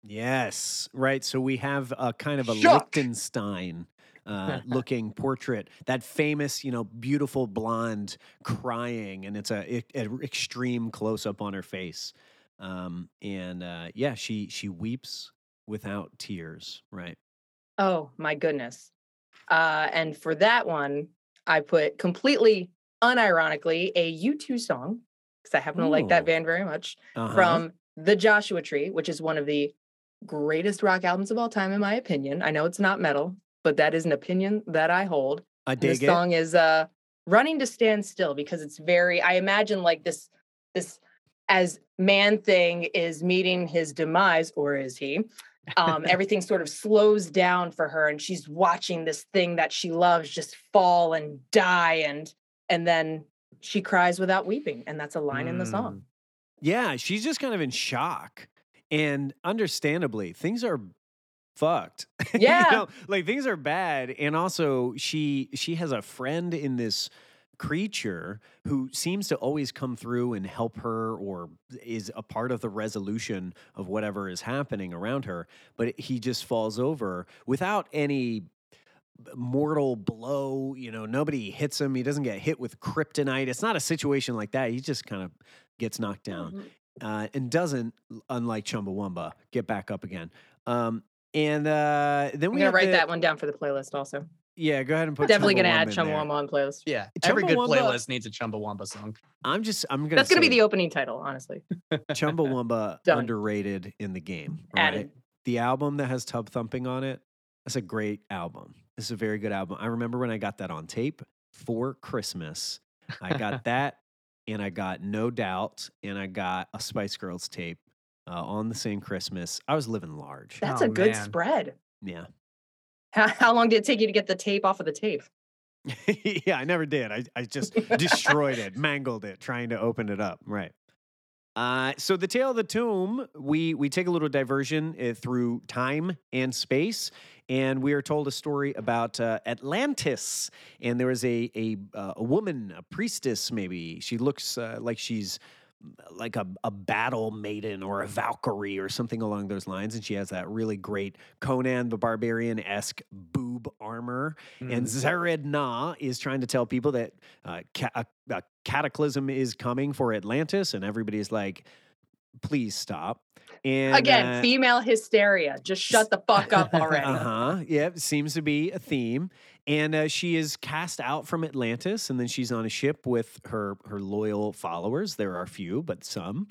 Yes, right. So we have a kind of a
Shock.
Liechtenstein uh, looking portrait, that famous, you know, beautiful blonde crying, and it's a, a, a extreme close up on her face. Um, and uh, yeah, she she weeps without tears. Right.
Oh my goodness. Uh, and for that one, I put completely unironically a U two song, because I happen to like that
Ooh.
band very much,
Uh-huh.
from The Joshua Tree, which is one of the greatest rock albums of all time, in my opinion. I know it's not metal, but that is an opinion that I hold.
I
And the
dig it.
song is uh, Running to Stand Still, because it's very, I imagine like this, this as Man Thing is meeting his demise, or is he? Um, everything sort of slows down for her, and she's watching this thing that she loves just fall and die, and and then she cries without weeping, and that's a line in the song.
Yeah, she's just kind of in shock. And understandably, things are fucked. You
Yeah.
know, like things are bad. And also she she has a friend in this creature who seems to always come through and help her, or is a part of the resolution of whatever is happening around her. But he just falls over without any mortal blow. You know, nobody hits him. He doesn't get hit with kryptonite. It's not a situation like that. He just kind of gets knocked down. Uh, and doesn't, unlike Chumbawamba, get back up again. Um, and uh, then
I'm
we
gonna
have
write
the-
that one down for the playlist also.
Yeah, go ahead and put.
Definitely gonna
Chumbawamba
add
in there.
Chumbawamba on playlist.
Yeah, every good
Chumbawamba-
playlist needs a Chumbawamba song.
I'm just. I'm gonna.
That's gonna be
say
the opening title, honestly.
Chumbawamba
Done.
underrated in the game. Right?
Added.
The album that has Tub Thumping on it. That's a great album. This is a very good album. I remember when I got that on tape for Christmas. I got that, and I got No Doubt, and I got a Spice Girls tape uh, on the same Christmas. I was living large.
That's
Oh,
a good
man.
spread.
Yeah.
How, how long did it take you to get the tape off of the tape?
Yeah, I never did. I, I just destroyed it, mangled it, trying to open it up. Right. Uh, so the Tale of the Tomb, we we take a little diversion uh, through time and space, and we are told a story about uh, Atlantis. And there is a a uh, a woman, a priestess, maybe. She looks uh, like she's like a, a battle maiden or a Valkyrie or something along those lines. And she has that really great Conan the Barbarian-esque boob armor. And Zered Na is trying to tell people that uh, ca- a, a cataclysm is coming for Atlantis. And everybody's like, please stop. And
Again,
uh,
female hysteria. Just shut the fuck up already.
uh-huh. Yeah, seems to be a theme. And uh, she is cast out from Atlantis, and then she's on a ship with her her loyal followers. There are few, but some.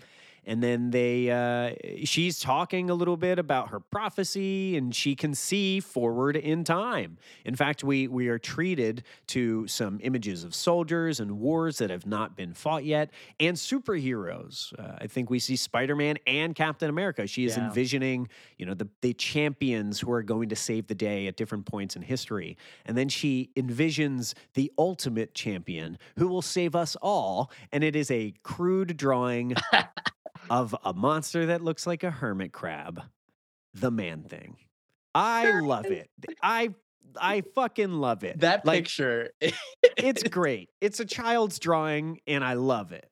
And then they, uh, she's talking a little bit about her prophecy, and she can see forward in time. In fact, we we are treated to some images of soldiers and wars that have not been fought yet, and superheroes. Uh, I think we see Spider-Man and Captain America. She is
Yeah.
envisioning, you know, the the champions who are going to save the day at different points in history, and then she envisions the ultimate champion who will save us all, and it is a crude drawing of a monster that looks like a hermit crab, the Man-Thing. I love it. I I fucking love it.
That
Like,
picture.
it's great. It's a child's drawing, and I love it.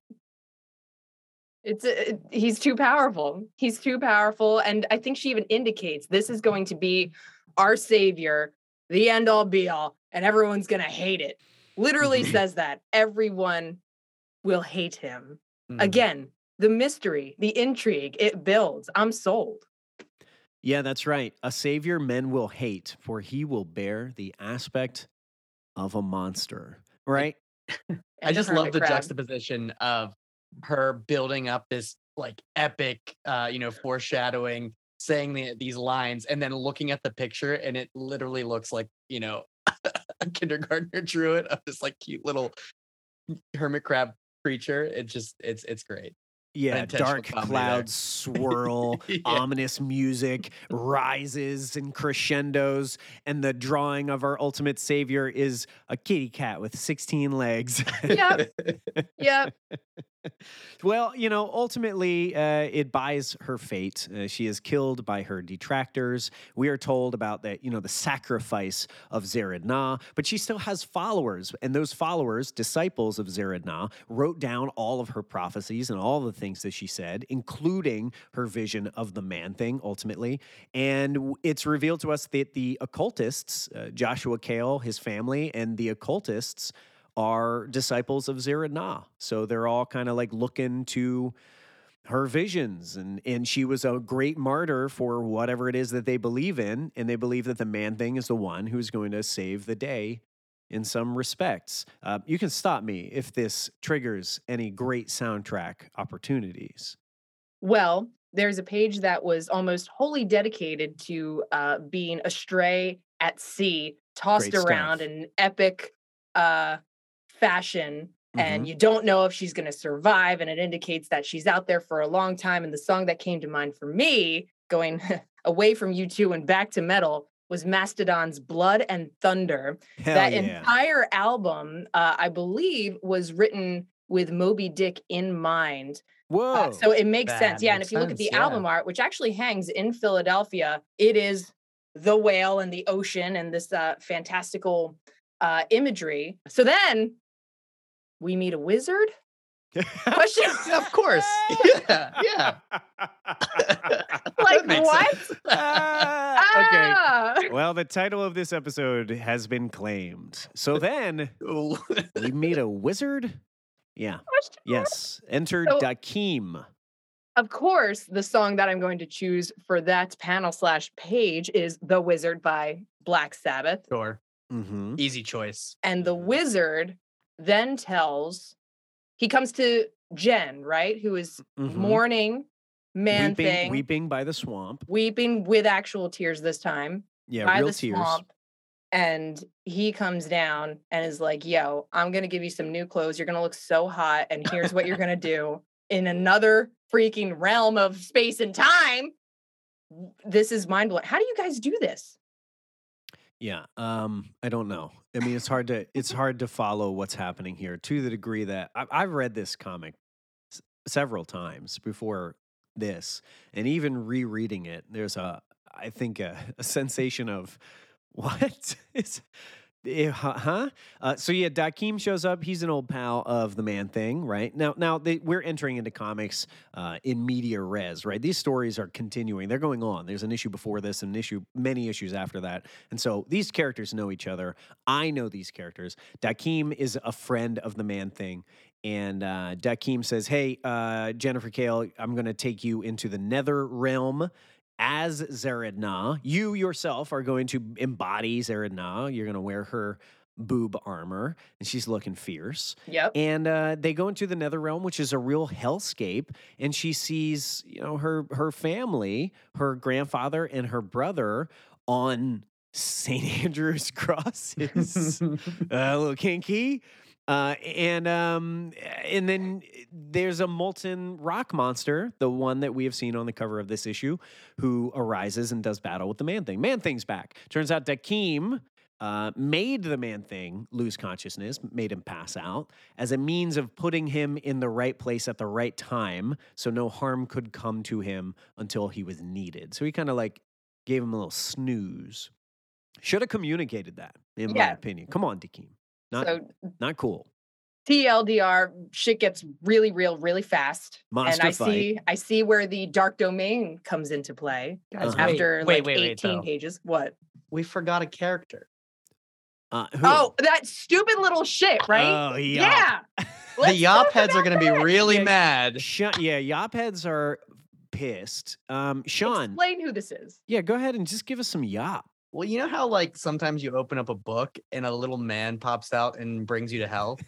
It's a, it- he's too powerful. He's too powerful, and I think she even indicates this is going to be our savior, the end all be all, and everyone's gonna hate it. Literally says that everyone will hate him.
Mm.
Again, the mystery, the intrigue, it builds. I'm sold.
Yeah, that's right. A savior men will hate, for he will bear the aspect of a monster. Right?
I
And
just
hermit
love the
crab.
juxtaposition of her building up this like epic, uh, you know, foreshadowing, saying the, these lines, and then looking at the picture, and it literally looks like, you know, a kindergartner drew it of this like cute little hermit crab creature. It just, it's, it's great.
Yeah,
Intentional
dark
comedy
clouds swirl,
Yeah.
ominous music rises and crescendos, and the drawing of our ultimate savior is a kitty cat with sixteen legs.
Yep. Yep.
Well, you know, ultimately, uh, it buys her fate. Uh, she is killed by her detractors. We are told about that, you know, the sacrifice of Zered-Na, but she still has followers, and those followers, disciples of Zered-Na, wrote down all of her prophecies and all the things that she said, including her vision of the Man-Thing, ultimately. And w- it's revealed to us that the occultists, uh, Joshua Kale, his family, and the occultists are disciples of Zered-Na. So they're all kind of like looking to her visions, and and she was a great martyr for whatever it is that they believe in, and they believe that the Man-Thing is the one who's going to save the day in some respects. Uh, you can stop me if this triggers any great soundtrack opportunities.
Well, there's a page that was almost wholly dedicated to uh, being astray at sea, tossed
Great
around
stuff.
in epic uh, fashion. And
Mhm.
you don't know if she's going to survive. And it indicates that she's out there for a long time. And the song that came to mind for me, going away from U two and back to metal, was Mastodon's Blood and Thunder.
Hell
that
yeah.
entire album, uh, I believe, was written with Moby Dick in mind.
Whoa.
Uh, so it makes
That
sense. Yeah. And
makes
if you look at
sense,
the
yeah.
album art, which actually hangs in Philadelphia, it is the whale and the ocean and this uh, fantastical uh, imagery. So then we meet a wizard? Question.
Of course. Yeah. Yeah.
Like
That makes
what?
sense.
Ah, okay.
Ah!
Well, the title of this episode has been claimed. So then
Ooh.
we meet a wizard. Yeah.
Question mark?
Yes. Enter
So-
Dakeem.
Of course, the song that I'm going to choose for that panel slash page is The Wizard by Black Sabbath.
Sure.
Mm-hmm.
Easy choice.
And the wizard then tells, he comes to Jen, right? Who is
Mhm.
mourning Man
weeping,
Thing,
weeping by the swamp.
weeping with actual tears this time
Yeah,
by
real
the
tears.
swamp. And he comes down and is like, yo, I'm going to give you some new clothes. You're going to look so hot. And here's what you're going to do in another freaking realm of space and time. This is mind blowing. How do you guys do this?
Yeah, um, I don't know. I mean, it's hard to it's hard to follow what's happening here to the degree that I, I've read this comic s- several times before this, and even rereading it, there's a I think a, a sensation of what is. Eh, huh? huh? Uh, so yeah, Dakeem shows up. He's an old pal of the Man-Thing, right? Now, now they, we're entering into comics uh, in media res, right? These stories are continuing; they're going on. There's an issue before this, an issue, many issues after that, and so these characters know each other. I know these characters. Dakeem is a friend of the Man-Thing, and uh, Dakeem says, "Hey, uh, Jennifer Kale, I'm going to take you into the Nether Realm." As Zered-Na, you yourself are going to embody Zered-Na. You're going to wear her boob armor, and she's looking fierce.
Yep.
And uh, they go into the nether realm, which is a real hellscape, and she sees, you know, her her family, her grandfather and her brother on Saint Andrew's crosses. uh, a little kinky. Uh, and um, and then there's a molten rock monster, the one that we have seen on the cover of this issue, who arises and does battle with the Man-Thing. Man-Thing's back. Turns out Dakeem uh, made the Man-Thing lose consciousness, made him pass out, as a means of putting him in the right place at the right time, so no harm could come to him until he was needed. So he kind of like gave him a little snooze. Should have communicated that, in my
Yeah.
opinion. Come on, Dakeem. Not,
So
not cool.
T L D R, shit gets really real really fast.
Monster
and I
fight.
see I see where the dark domain comes into play
Guys,
Uh-huh.
wait,
after
wait,
like
wait, wait,
eighteen
though.
pages. What?
We forgot a character.
Uh, who?
Oh, that stupid little shit, right?
Oh, yeah.
Yeah.
The
Let's
Yop
talk
heads are
about
going to be
that.
really
Yeah,
mad.
Sh- yeah, Yop heads are pissed. Um, Sean,
Explain who this is.
yeah, go ahead and just give us some Yop.
Well, you know how like sometimes you open up a book and a little man pops out and brings you to hell?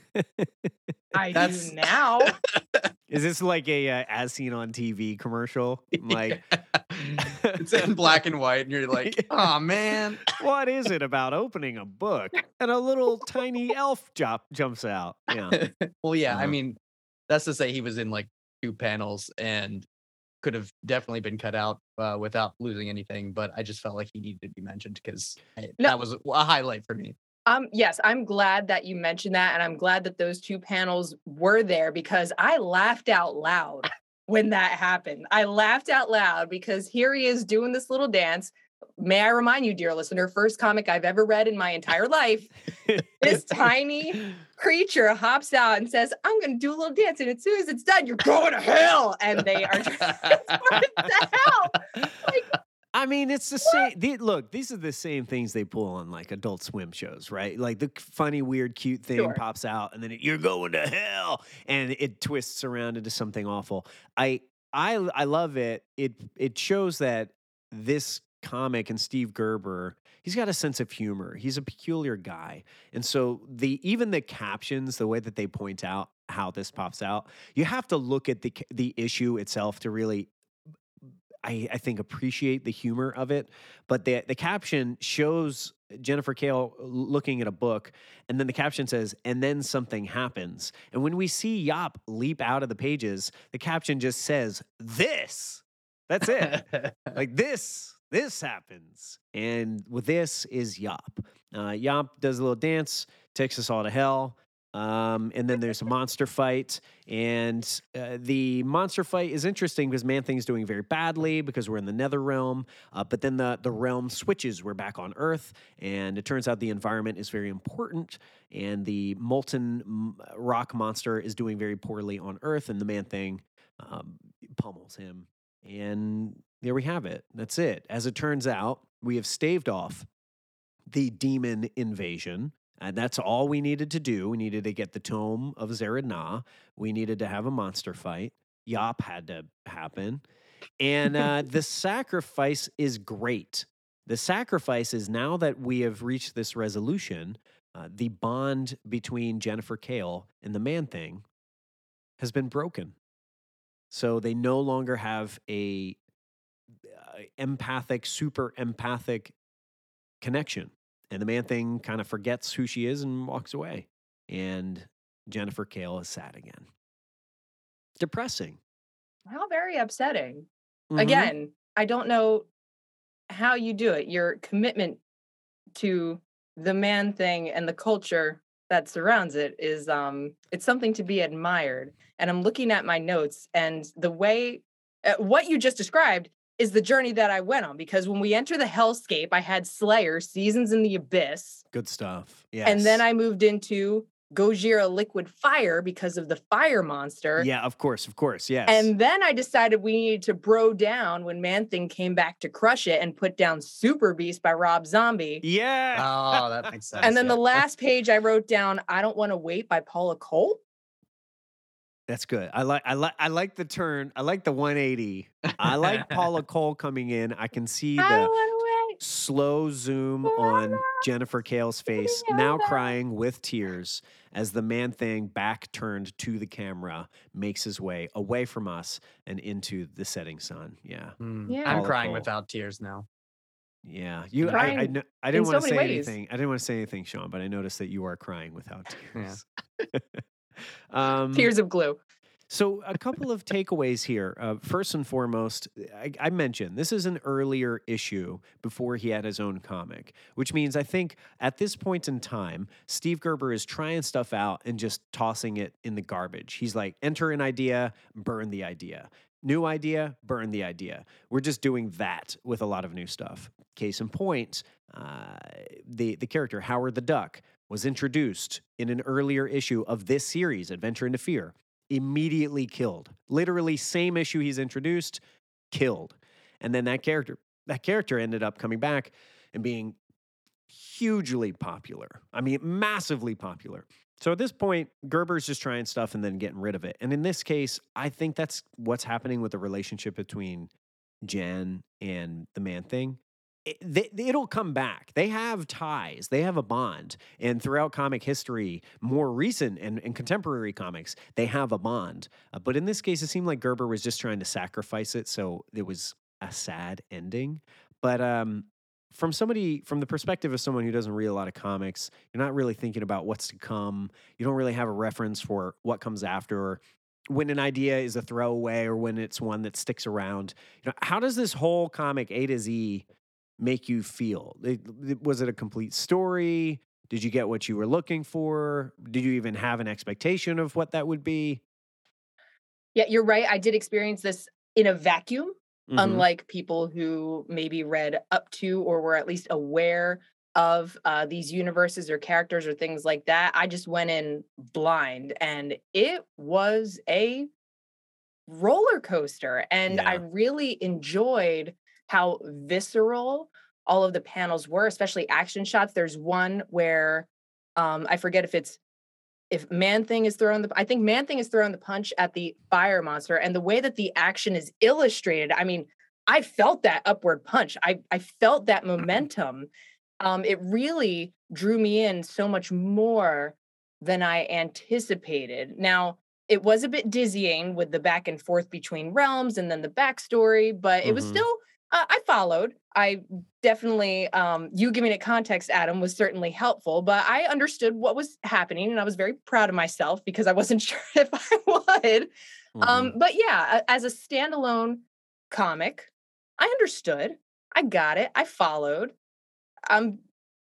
I
That's-
do now.
Is this like a uh, as seen on T V commercial? Like,
It's in black and white, and you're like, oh man.
what is it about opening a book and a little tiny elf jump jumps out? Yeah.
Well, yeah, I
Uh-huh.
mean, that's to say he was in like two panels and could have definitely been cut out uh, without losing anything, but I just felt like he needed to be mentioned because
No.
that was a highlight for me.
Um, yes, I'm glad that you mentioned that, and I'm glad that those two panels were there because I laughed out loud when that happened. I laughed out loud because here he is doing this little dance. May I remind you, dear listener, first comic I've ever read in my entire life. This tiny creature hops out and says, I'm going to do a little dance. And as soon as it's done, you're going to hell. And they are transported to hell. Like,
I mean, it's the same. The, look, these are the same things they pull on like Adult Swim shows, right? Like the funny, weird, cute thing
Sure.
pops out, and then it, you're going to hell, and it twists around into something awful. I, I, I love it. It, it shows that this comic and Steve Gerber, he's got a sense of humor. He's a peculiar guy, and so the even the captions, the way that they point out how this pops out, you have to look at the the issue itself to really. I, I think appreciate the humor of it, but the the caption shows Jennifer Kale looking at a book, and then the caption says, "And then something happens." And when we see Yop leap out of the pages, the caption just says, "This." That's it. Like this, this happens, and with this is Yop. Uh, Yop does a little dance, takes us all to hell. Um, and then there's a monster fight, and uh, the monster fight is interesting because Man-Thing's doing very badly because we're in the Nether realm. Uh, but then the the realm switches. We're back on Earth, and it turns out the environment is very important. And the molten m- rock monster is doing very poorly on Earth, and the Man-Thing um, pummels him. And there we have it. That's it. As it turns out, we have staved off the demon invasion. And that's all we needed to do. We needed to get the Tome of Zered-Na. We needed to have a monster fight. Yop had to happen. And uh, the sacrifice is great. The sacrifice is now that we have reached this resolution, uh, the bond between Jennifer Kale and the Man-Thing has been broken. So they no longer have a uh, empathic, super empathic connection. And the Man-Thing kind of forgets who she is and walks away. And Jennifer Kale is sad again. Depressing.
how very upsetting.
Mhm.
Again, I don't know how you do it. Your commitment to the Man-Thing and the culture that surrounds it is um it's something to be admired. And I'm looking at my notes, and the way uh, what you just described is the journey that I went on, because when we enter the hellscape, I had Slayer, Seasons in the Abyss,
Good stuff. Yes.
and then I moved into Gojira Liquid Fire because of the fire monster.
Yeah, of course, of course. Yes.
And then I decided we needed to bro down when Man-Thing came back to crush it and put down Super Beast by Rob Zombie.
yeah.
Oh, that makes sense.
And then
yeah.
the last page I wrote down, I Don't Want to Wait by Paula Cole.
That's good. I like I like I like the turn. I like the one eighty. I like Paula Cole coming in. I can see
I don't
the
want to wait.
slow zoom on Jennifer Kale's face, now crying with tears as the Man Thing, back turned to the camera, makes his way away from us and into the setting sun. Yeah.
Mm,
Yeah.
I'm
Paula
crying
Cole.
without tears now.
Yeah. You I, I,
Crying
kn- I
in
didn't
so
want to
many
say
ways.
anything. I didn't want to say anything, Sean, but I noticed that you are crying without
Yeah.
tears. um
Tears of glue.
So, a couple of takeaways here. Uh, first and foremost, I, I mentioned this is an earlier issue before he had his own comic, which means I think at this point in time, Steve Gerber is trying stuff out and just tossing it in the garbage. He's like, enter an idea, burn the idea. New idea, burn the idea. We're just doing that with a lot of new stuff. Case in point, uh, the, the character Howard the Duck was introduced in an earlier issue of this series, Adventure into Fear. Immediately killed. Literally same issue he's introduced, killed. And then that character, that character ended up coming back and being hugely popular. I mean, massively popular. So at this point, Gerber's just trying stuff and then getting rid of it. And in this case, I think that's what's happening with the relationship between Jen and the Man Thing. It, they, it'll come back. They have ties. They have a bond. And throughout comic history, more recent and, and contemporary comics, they have a bond. Uh, but in this case, it seemed like Gerber was just trying to sacrifice it. So it was a sad ending. But um, from somebody, from the perspective of someone who doesn't read a lot of comics, you're not really thinking about what's to come. You don't really have a reference for what comes after. When an idea is a throwaway or when it's one that sticks around. You know, how does this whole comic A to Z make you feel? It, it, was it a complete story? Did you get what you were looking for? Did you even have an expectation of what that would be?
Yeah, you're right. I did experience this in a vacuum,
Mhm.
unlike people who maybe read up to or were at least aware of uh, these universes or characters or things like that. I just went in blind and it was a roller coaster. And I
Yeah.
really enjoyed how visceral all of the panels were, especially action shots. There's one where um, I forget if it's if Man Thing is throwing the I think Man Thing is throwing the punch at the fire monster, and the way that the action is illustrated, I mean, I felt that upward punch. I I felt that momentum. Um, it really drew me in so much more than I anticipated. Now, it was a bit dizzying with the back and forth between realms and then the backstory, but it was
Mhm.
still uh, I followed. I definitely, um, you giving it context, Adam, was certainly helpful, but I understood what was happening and I was very proud of myself because I wasn't sure if I would.
Mhm.
Um, but yeah, a- as a standalone comic, I understood. I got it. I followed. I'm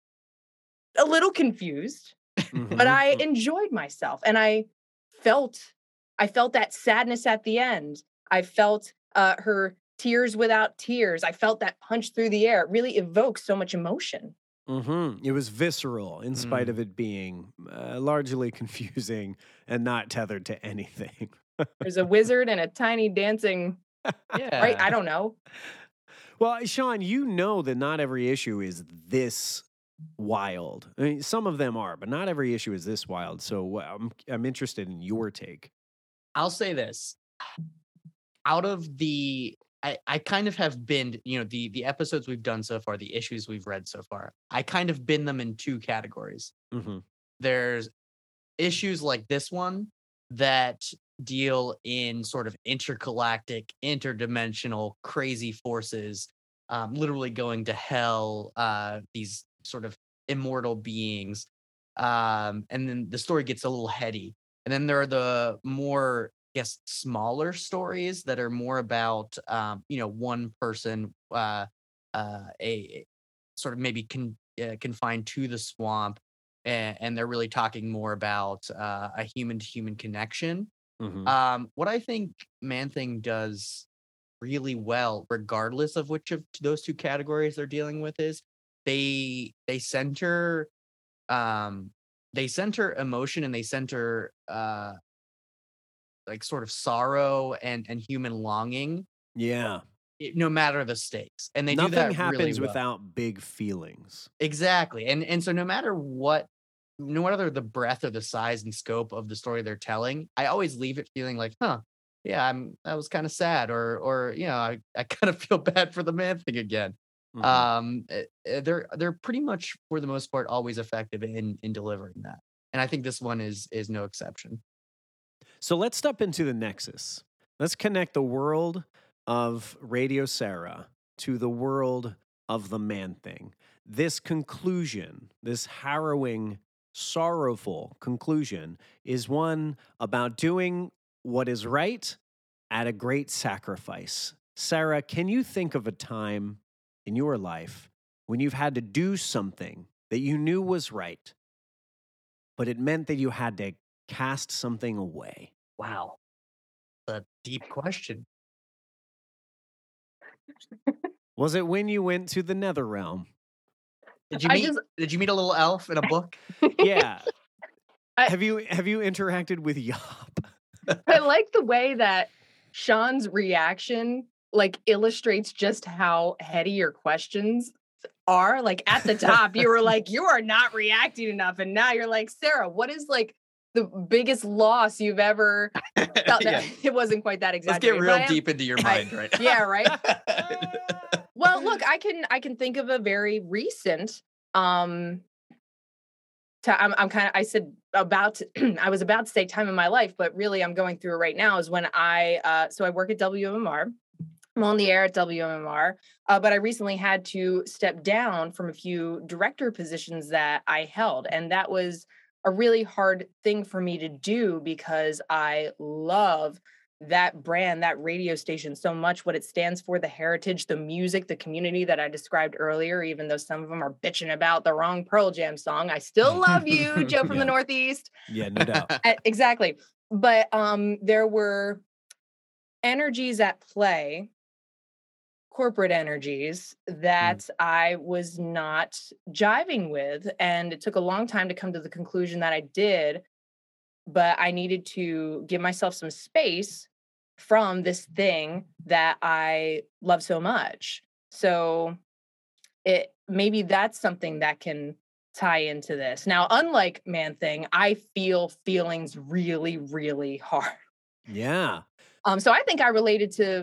a little confused,
Mhm.
but I enjoyed myself and I felt I felt that sadness at the end. I felt uh, her tears without tears. I felt that punch through the air. It really evokes so much emotion.
Mhm. It was visceral in spite
Mm.
of it being uh, largely confusing and not tethered to anything.
There's a wizard and a tiny dancing,
Yeah.
right? I don't know.
Well, Sean, you know that not every issue is this wild. I mean, some of them are, but not every issue is this wild. So uh, I'm I'm interested in your take.
I'll say this. Out of the I, I kind of have been, you know, the the episodes we've done so far, the issues we've read so far, I kind of bin them in two categories.
Mm-hmm.
There's issues like this one that deal in sort of intergalactic, interdimensional, crazy forces, um, literally going to hell, uh, these sort of immortal beings. Um, and then the story gets a little heady. And then there are the more, I guess, smaller stories that are more about, um, you know, one person, uh, uh, a sort of maybe con- uh, confined to the swamp, and, and they're really talking more about uh, a human to human connection.
Mm-hmm.
Um, what I think Man Thing does really well, regardless of which of those two categories they're dealing with, is they they center um they center emotion and they center uh like sort of sorrow and and human longing,
Yeah.
i- no matter the stakes, and they
Nothing
do that
happens
really well.
without big feelings.
Exactly. And and so no matter what, no matter the breadth or the size and scope of the story they're telling, I always leave it feeling like, huh, yeah, I'm that was kind of sad, or or you know, I, I kind of feel bad for the Man Thing again.
Mhm.
Um, eh, eh, they're they're pretty much for the most part always effective in in delivering that, and I think this one is is no exception.
So let's step into the nexus. Let's connect the world of Radio Sarah to the world of the Man Thing. This conclusion, this harrowing, sorrowful conclusion, is one about doing what is right at a great sacrifice. Sarah, can you think of a time in your life when you've had to do something that you knew was right, but it meant that you had to cast something away?
Wow, a deep question.
Was it when you went to the nether realm?
Did you
I
meet
just
did you meet a little elf in a book?
Yeah.
I-
have you have you interacted with Yop?
I like the way that Sean's reaction like illustrates just how heady your questions are. Like at the top, you were like, you are not reacting enough. And now you're like, Sarah, what is like the biggest loss you've ever felt?
Yeah.
It wasn't quite that
Let's
exaggerated.
get
but
real
I am-
deep into your
I-
mind right now.
yeah, right. Well, look, I can I can think of a very recent um ti- I'm I'm kind of I said about to, I was about to say time in my life, but really I'm going through it right now is when I uh so I work at W M M R. I'm on the air at W M M R, uh, but I recently had to step down from a few director positions that I held, and that was a really hard thing for me to do because I love that brand, that radio station so much, what it stands for, the heritage, the music, the community that I described earlier, even though some of them are bitching about the wrong Pearl Jam song. I still love you, Joe from
Yeah.
the Northeast.
Yeah, no doubt.
Uh, Exactly. But um, there were energies at play, corporate energies that I was not jiving with. And it took a long time to come to the conclusion that I did, but I needed to give myself some space from this thing that I love so much. So it maybe that's something that can tie into this. Now, unlike Man Thing, I feel feelings really, really hard.
Yeah.
Um, so I think I related to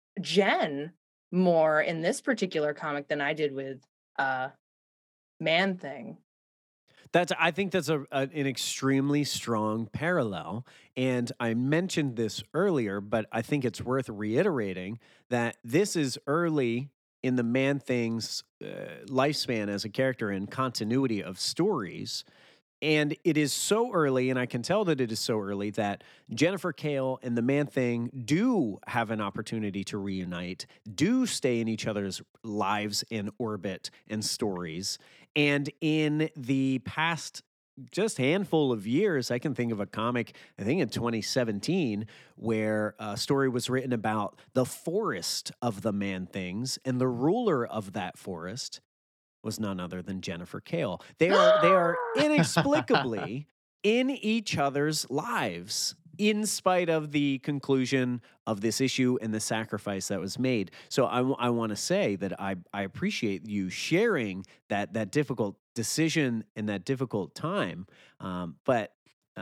Jen more in this particular comic than I did with uh Man Thing.
That's I think that's a, a an extremely strong parallel. And I mentioned this earlier, but I think it's worth reiterating that this is early in the Man Thing's uh, lifespan as a character and continuity of stories. And it is so early, and I can tell that it is so early, that Jennifer Kale and the Man Thing do have an opportunity to reunite, do stay in each other's lives and orbit and stories. And in the past just handful of years, I can think of a comic, I think in twenty seventeen, where a story was written about the forest of the Man Things, and the ruler of that forest was none other than Jennifer Kale. They are they are inexplicably in each other's lives, in spite of the conclusion of this issue and the sacrifice that was made. So I, w- I want to say that I, I appreciate you sharing that that difficult decision and that difficult time. Um, but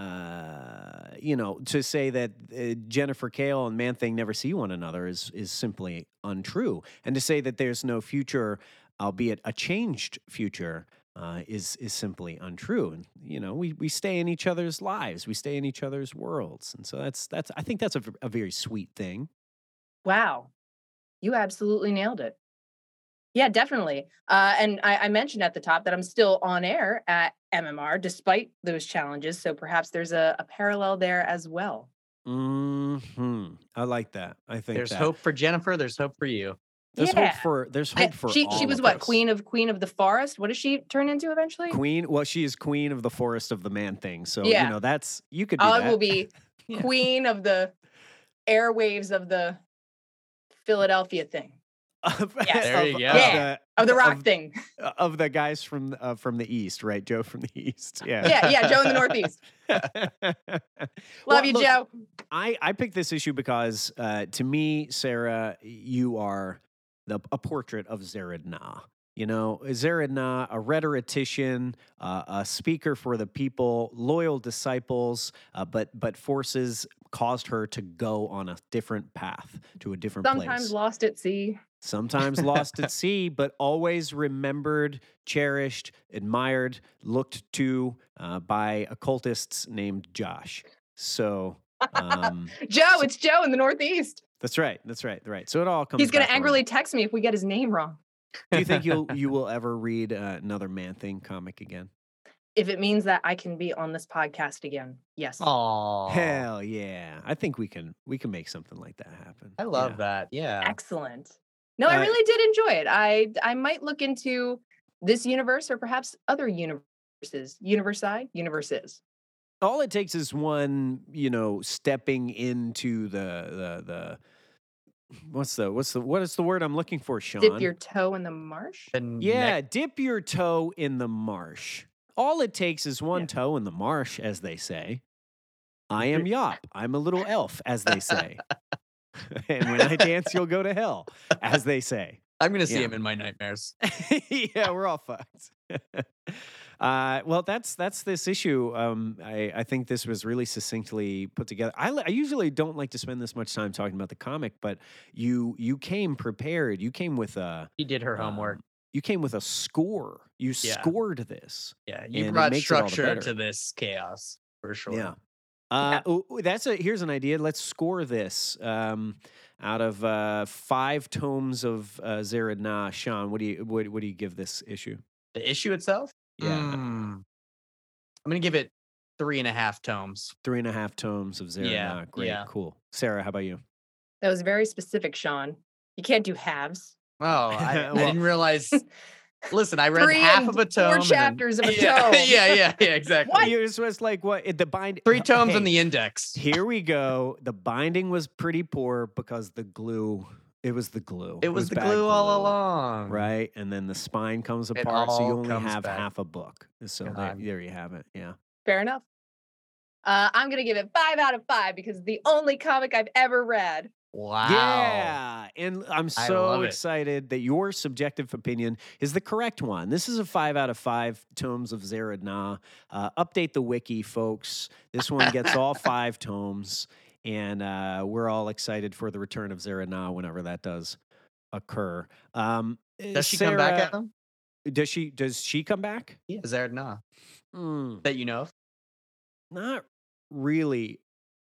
uh, you know, to say that uh, Jennifer Kale and Man Thing never see one another is is simply untrue. And to say that there's no future, albeit a changed future, uh, is is simply untrue. And you know, we we stay in each other's lives, we stay in each other's worlds, and so that's that's I think that's a, v- a very sweet thing.
Wow. You absolutely nailed it. Yeah, definitely. Uh, and I, I mentioned at the top that I'm still on air at M M R despite those challenges. So perhaps there's a, a parallel there as well.
Hmm. I like that. I think
There's
that.
hope for Jennifer. There's hope for you.
There's
Yeah.
hope for there's
I-
hope for
she
all
she was
of
what
us.
queen of queen of the forest. What does she turn into eventually?
Queen. Well, she is queen of the forest of the Man Thing. So
Yeah.
you know that's you could. Be
I
that.
will be
Yeah.
queen of the airwaves of the Philadelphia thing,
Of,
Yes.
There you
of-
go.
of
Yeah. of the rock
Of-
thing.
the, of the guys from uh, from the east, right? Joe from the east. Yeah.
Yeah, yeah. Joe in the Northeast. Love
Well,
you,
look,
Joe.
I, I picked this issue because uh, to me, Sarah, you are the, a portrait of Zered Na. You know, Zered Na, a rhetorician, uh, a speaker for the people, loyal disciples, uh, but but forces caused her to go on a different path to a different
Sometimes
place.
lost at sea.
sometimes lost at sea, but always remembered, cherished, admired, looked to uh, by occultists named Josh. So um,
Joe, it's Joe in the Northeast.
that's right. That's right. Right. So it all comes.
He's going
back
to
around.
angrily text me if we get his name wrong.
Do you think you'll you will ever read uh, another Man Thing comic again?
If it means that I can be on this podcast again, yes.
Oh,
Hell yeah! I think we can we can make something like that happen.
I love
Yeah.
that. Yeah.
Excellent. No, I
Uh,
really did enjoy it. I I might look into this universe or perhaps other universes. Universe side, universes.
All it takes is one, you know, stepping into the the the what's the what's the what is the word I'm looking for, Sean?
Dip your toe in the marsh.
The
yeah,
next-
dip your toe in the marsh. All it takes is one
Yeah.
toe in the marsh, as they say. I am Yop. I'm a little elf, as they say. And when I dance, you'll go to hell, as they say.
I'm gonna see
Yeah.
him in my nightmares.
Yeah, we're all fucked. uh, well, that's that's this issue. Um, I, I think this was really succinctly put together. I, li- I usually don't like to spend this much time talking about the comic, but you you came prepared. You came with a
She did her
um,
homework.
you came with a score. You
Yeah.
scored this.
Yeah, you
and it
brought
makes it all the
structure
better.
to this chaos for sure.
Yeah. Uh, ooh, ooh, that's a here's an idea. Let's score this um, out of uh, five tomes of uh, Zerad Na. Sean, what do you what, what do you give this issue?
The issue itself.
Yeah.
Mm, I'm gonna give it three and a half tomes.
Three and a half tomes of Zerad
Yeah,
Na. Great,
yeah.
cool. Sarah, how about you?
That was very specific, Sean. You can't do halves.
Oh, I,
Well-
I didn't realize. Listen, I read
Three
half
and
of a tome.
four
and then-
chapters of a
yeah,
tome.
yeah, yeah, yeah, exactly.
What?
Yours was like what? it- The bind
Three tomes
Hey,
on the index.
Here we go. The binding was pretty poor because the glue. It was the glue.
It was the
bad
glue all along.
right? And then the spine comes
It
apart, so you
all
only
comes
have
back.
half a book. So there,
God.
there you have it. Yeah.
Fair enough. Uh, I'm going to give it five out of five because it's the only comic I've ever read.
Wow.
Yeah, and I'm
I
so
love it.
excited that your subjective opinion is the correct one. This is a five out of five tomes of Zerad Na. Uh, update the wiki, folks. This one gets all five tomes, and uh, we're all excited for the return of Zerad Na whenever that does occur. Um,
Does she come back
Sarah-
at them?
Does she? Does she come back?
Yeah, Zerd nah.
Mm,
That you know of?
not really.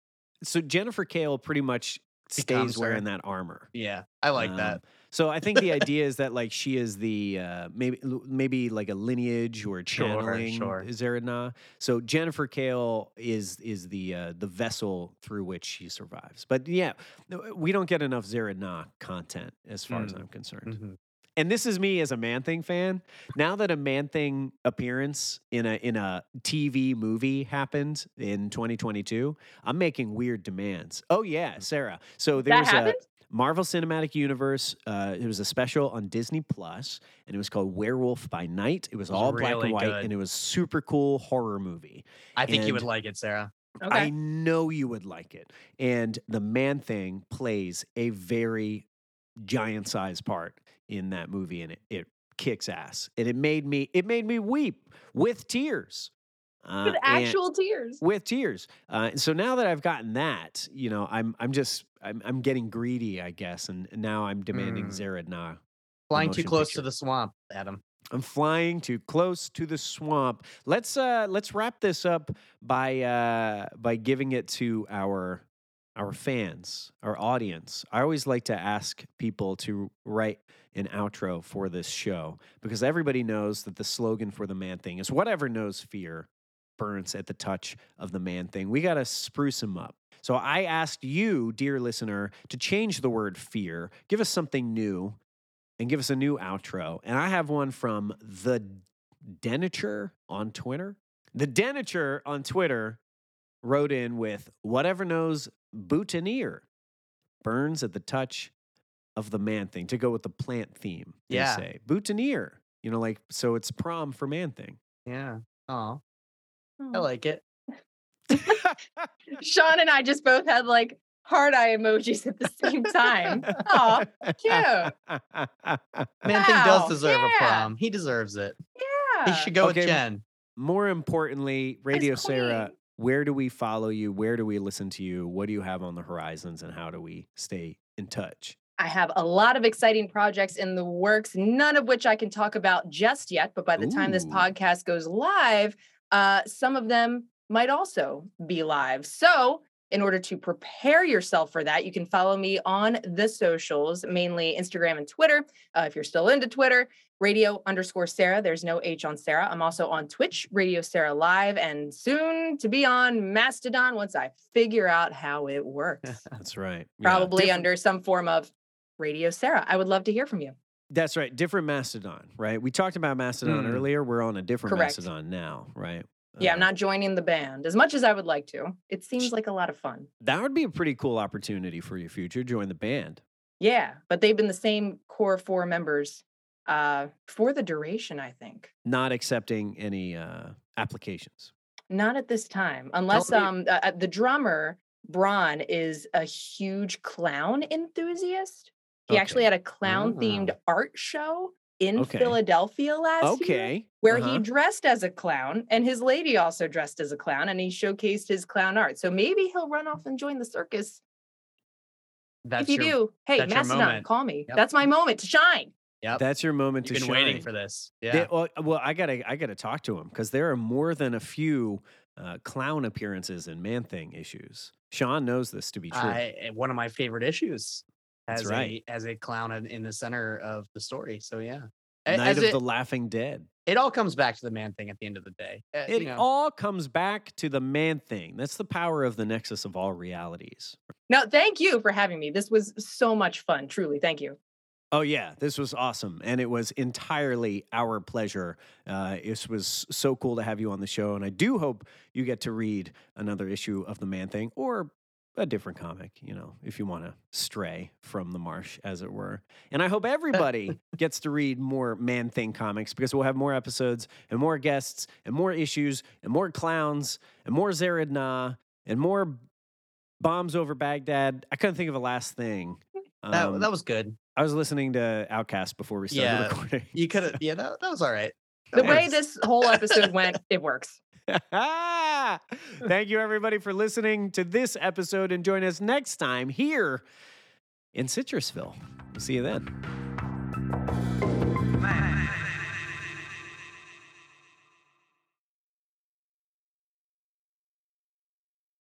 So Jennifer Kale pretty much
Becomes
stays
her.
wearing that armor.
Yeah, I like
Um,
that.
So I think the idea is that like she is the uh, maybe maybe like a lineage or
Sure,
channeling
sure.
Zerad Na. So Jennifer Kale is is the uh, the vessel through which she survives. But yeah, no, we don't get enough Zerad Na content as far as
Mm.
I'm concerned.
Mhm.
And this is me as a Man Thing fan. Now that a Man Thing appearance in a in a T V movie happened in twenty twenty-two, I'm making weird demands. Oh yeah, Sarah. So there
That
was a
happened?
Marvel Cinematic Universe. Uh, it was a special on Disney Plus, and it was called Werewolf by Night. It was
was
all black
really
and white,
good.
and it was super cool horror movie.
I think you would
And-
like it, Sarah.
Okay.
I know you would like it. And the Man Thing plays a very giant sized part in that movie, and it, it kicks ass. And it made me it made me weep with tears. Uh,
With
and-
actual tears.
with tears. Uh, and so now that I've gotten that, you know, I'm I'm just I'm I'm getting greedy, I guess, and now I'm demanding
Mm.
Zerad Na.
Flying too
motion
close
picture.
to the swamp, Adam.
I'm flying too close to the swamp. Let's uh let's wrap this up by uh by giving it to our our fans, our audience. I always like to ask people to write an outro for this show because everybody knows that the slogan for the Man Thing is whatever knows fear burns at the touch of the Man Thing. We got to spruce him up. So I asked you, dear listener, to change the word fear, give us something new, and give us a new outro. And I have one from the Deniture on Twitter. The Deniture on Twitter wrote in with whatever knows boutonniere burns at the touch of the Man Thing, to go with the plant theme. They
Yeah.
say boutonniere. You know, like so it's prom for Man Thing.
Yeah. Oh, I
Oh.
like it.
Sean and I just both had like heart eye emojis at the same time. Oh, cute.
Man Thing does
Wow,
deserve
yeah.
a prom. He deserves it.
Yeah.
He should go
Okay.
with Jen.
More importantly, Radio Sarah,
queen.
where do we follow you? Where do we listen to you? What do you have on the horizons, and how do we stay in touch?
I have a lot of exciting projects in the works, none of which I can talk about just yet. But by the time this
Ooh.
podcast goes live, uh, some of them might also be live. So in order to prepare yourself for that, you can follow me on the socials, mainly Instagram and Twitter. Uh, if you're still into Twitter, radio underscore Sarah. There's no H on Sarah. I'm also on Twitch, Radio Sarah Live, and soon to be on Mastodon once I figure out how it works.
That's right. Yeah,
Probably
different-
under some form of Radio Sarah. I would love to hear from you.
That's right. Different Mastodon, right? We talked about Mastodon
Mm.
earlier. We're on a different
Correct.
Mastodon now, right?
Yeah,
Uh,
I'm not joining the band as much as I would like to. It seems like a lot of fun.
That would be a pretty cool opportunity for your future. Join the band.
Yeah, but they've been the same core four members uh, for the duration, I think.
Not accepting any uh, applications.
Not at this time, unless
me-
um uh, uh, the drummer Braun is a huge clown enthusiast. He actually
Okay.
had a clown themed
Ah.
art show in
Okay.
Philadelphia last year.
Okay.
Where
uh-huh.
he dressed as a clown and his lady also dressed as a clown and he showcased his clown art. So maybe he'll run off and join the circus.
That's
if you
your,
do, hey,
that's your
Mastodon,
moment.
call me.
Yep.
That's my moment to shine.
Yep.
That's your moment
You've
to
been
shine.
waiting for this. Yeah.
They- well, well, I gotta, I gotta talk to him because there are more than a few uh, clown appearances and Man Thing issues. Sean knows this to be true.
I, eh, one of my favorite issues
That's
as
right.
a as a clown in, in the center of the story. So yeah, A-
Night
as
of
it,
the Laughing Dead.
it all comes back to the man thing at the end of the day. Uh,
It
you know,
all comes back to the Man Thing. That's the power of the nexus of all realities.
No, thank you for having me. This was so much fun. Truly, thank you.
Oh yeah, this was awesome, and it was entirely our pleasure. Uh, it was so cool to have you on the show, and I do hope you get to read another issue of the Man Thing or a different comic, you know, if you want to stray from the marsh, as it were. And I hope everybody gets to read more Man Thing comics because we'll have more episodes and more guests and more issues and more clowns and more Zared Na and more bombs over Baghdad. I couldn't think of a last thing.
that
Um,
that was good.
I was listening to Outkast before we started
Yeah,
recording.
You could have. Yeah, that, that was all right.
The
That
way
was-
this whole episode went, it works.
Thank you, everybody, for listening to this episode, and join us next time here in Citrusville. We'll see you then.
Man.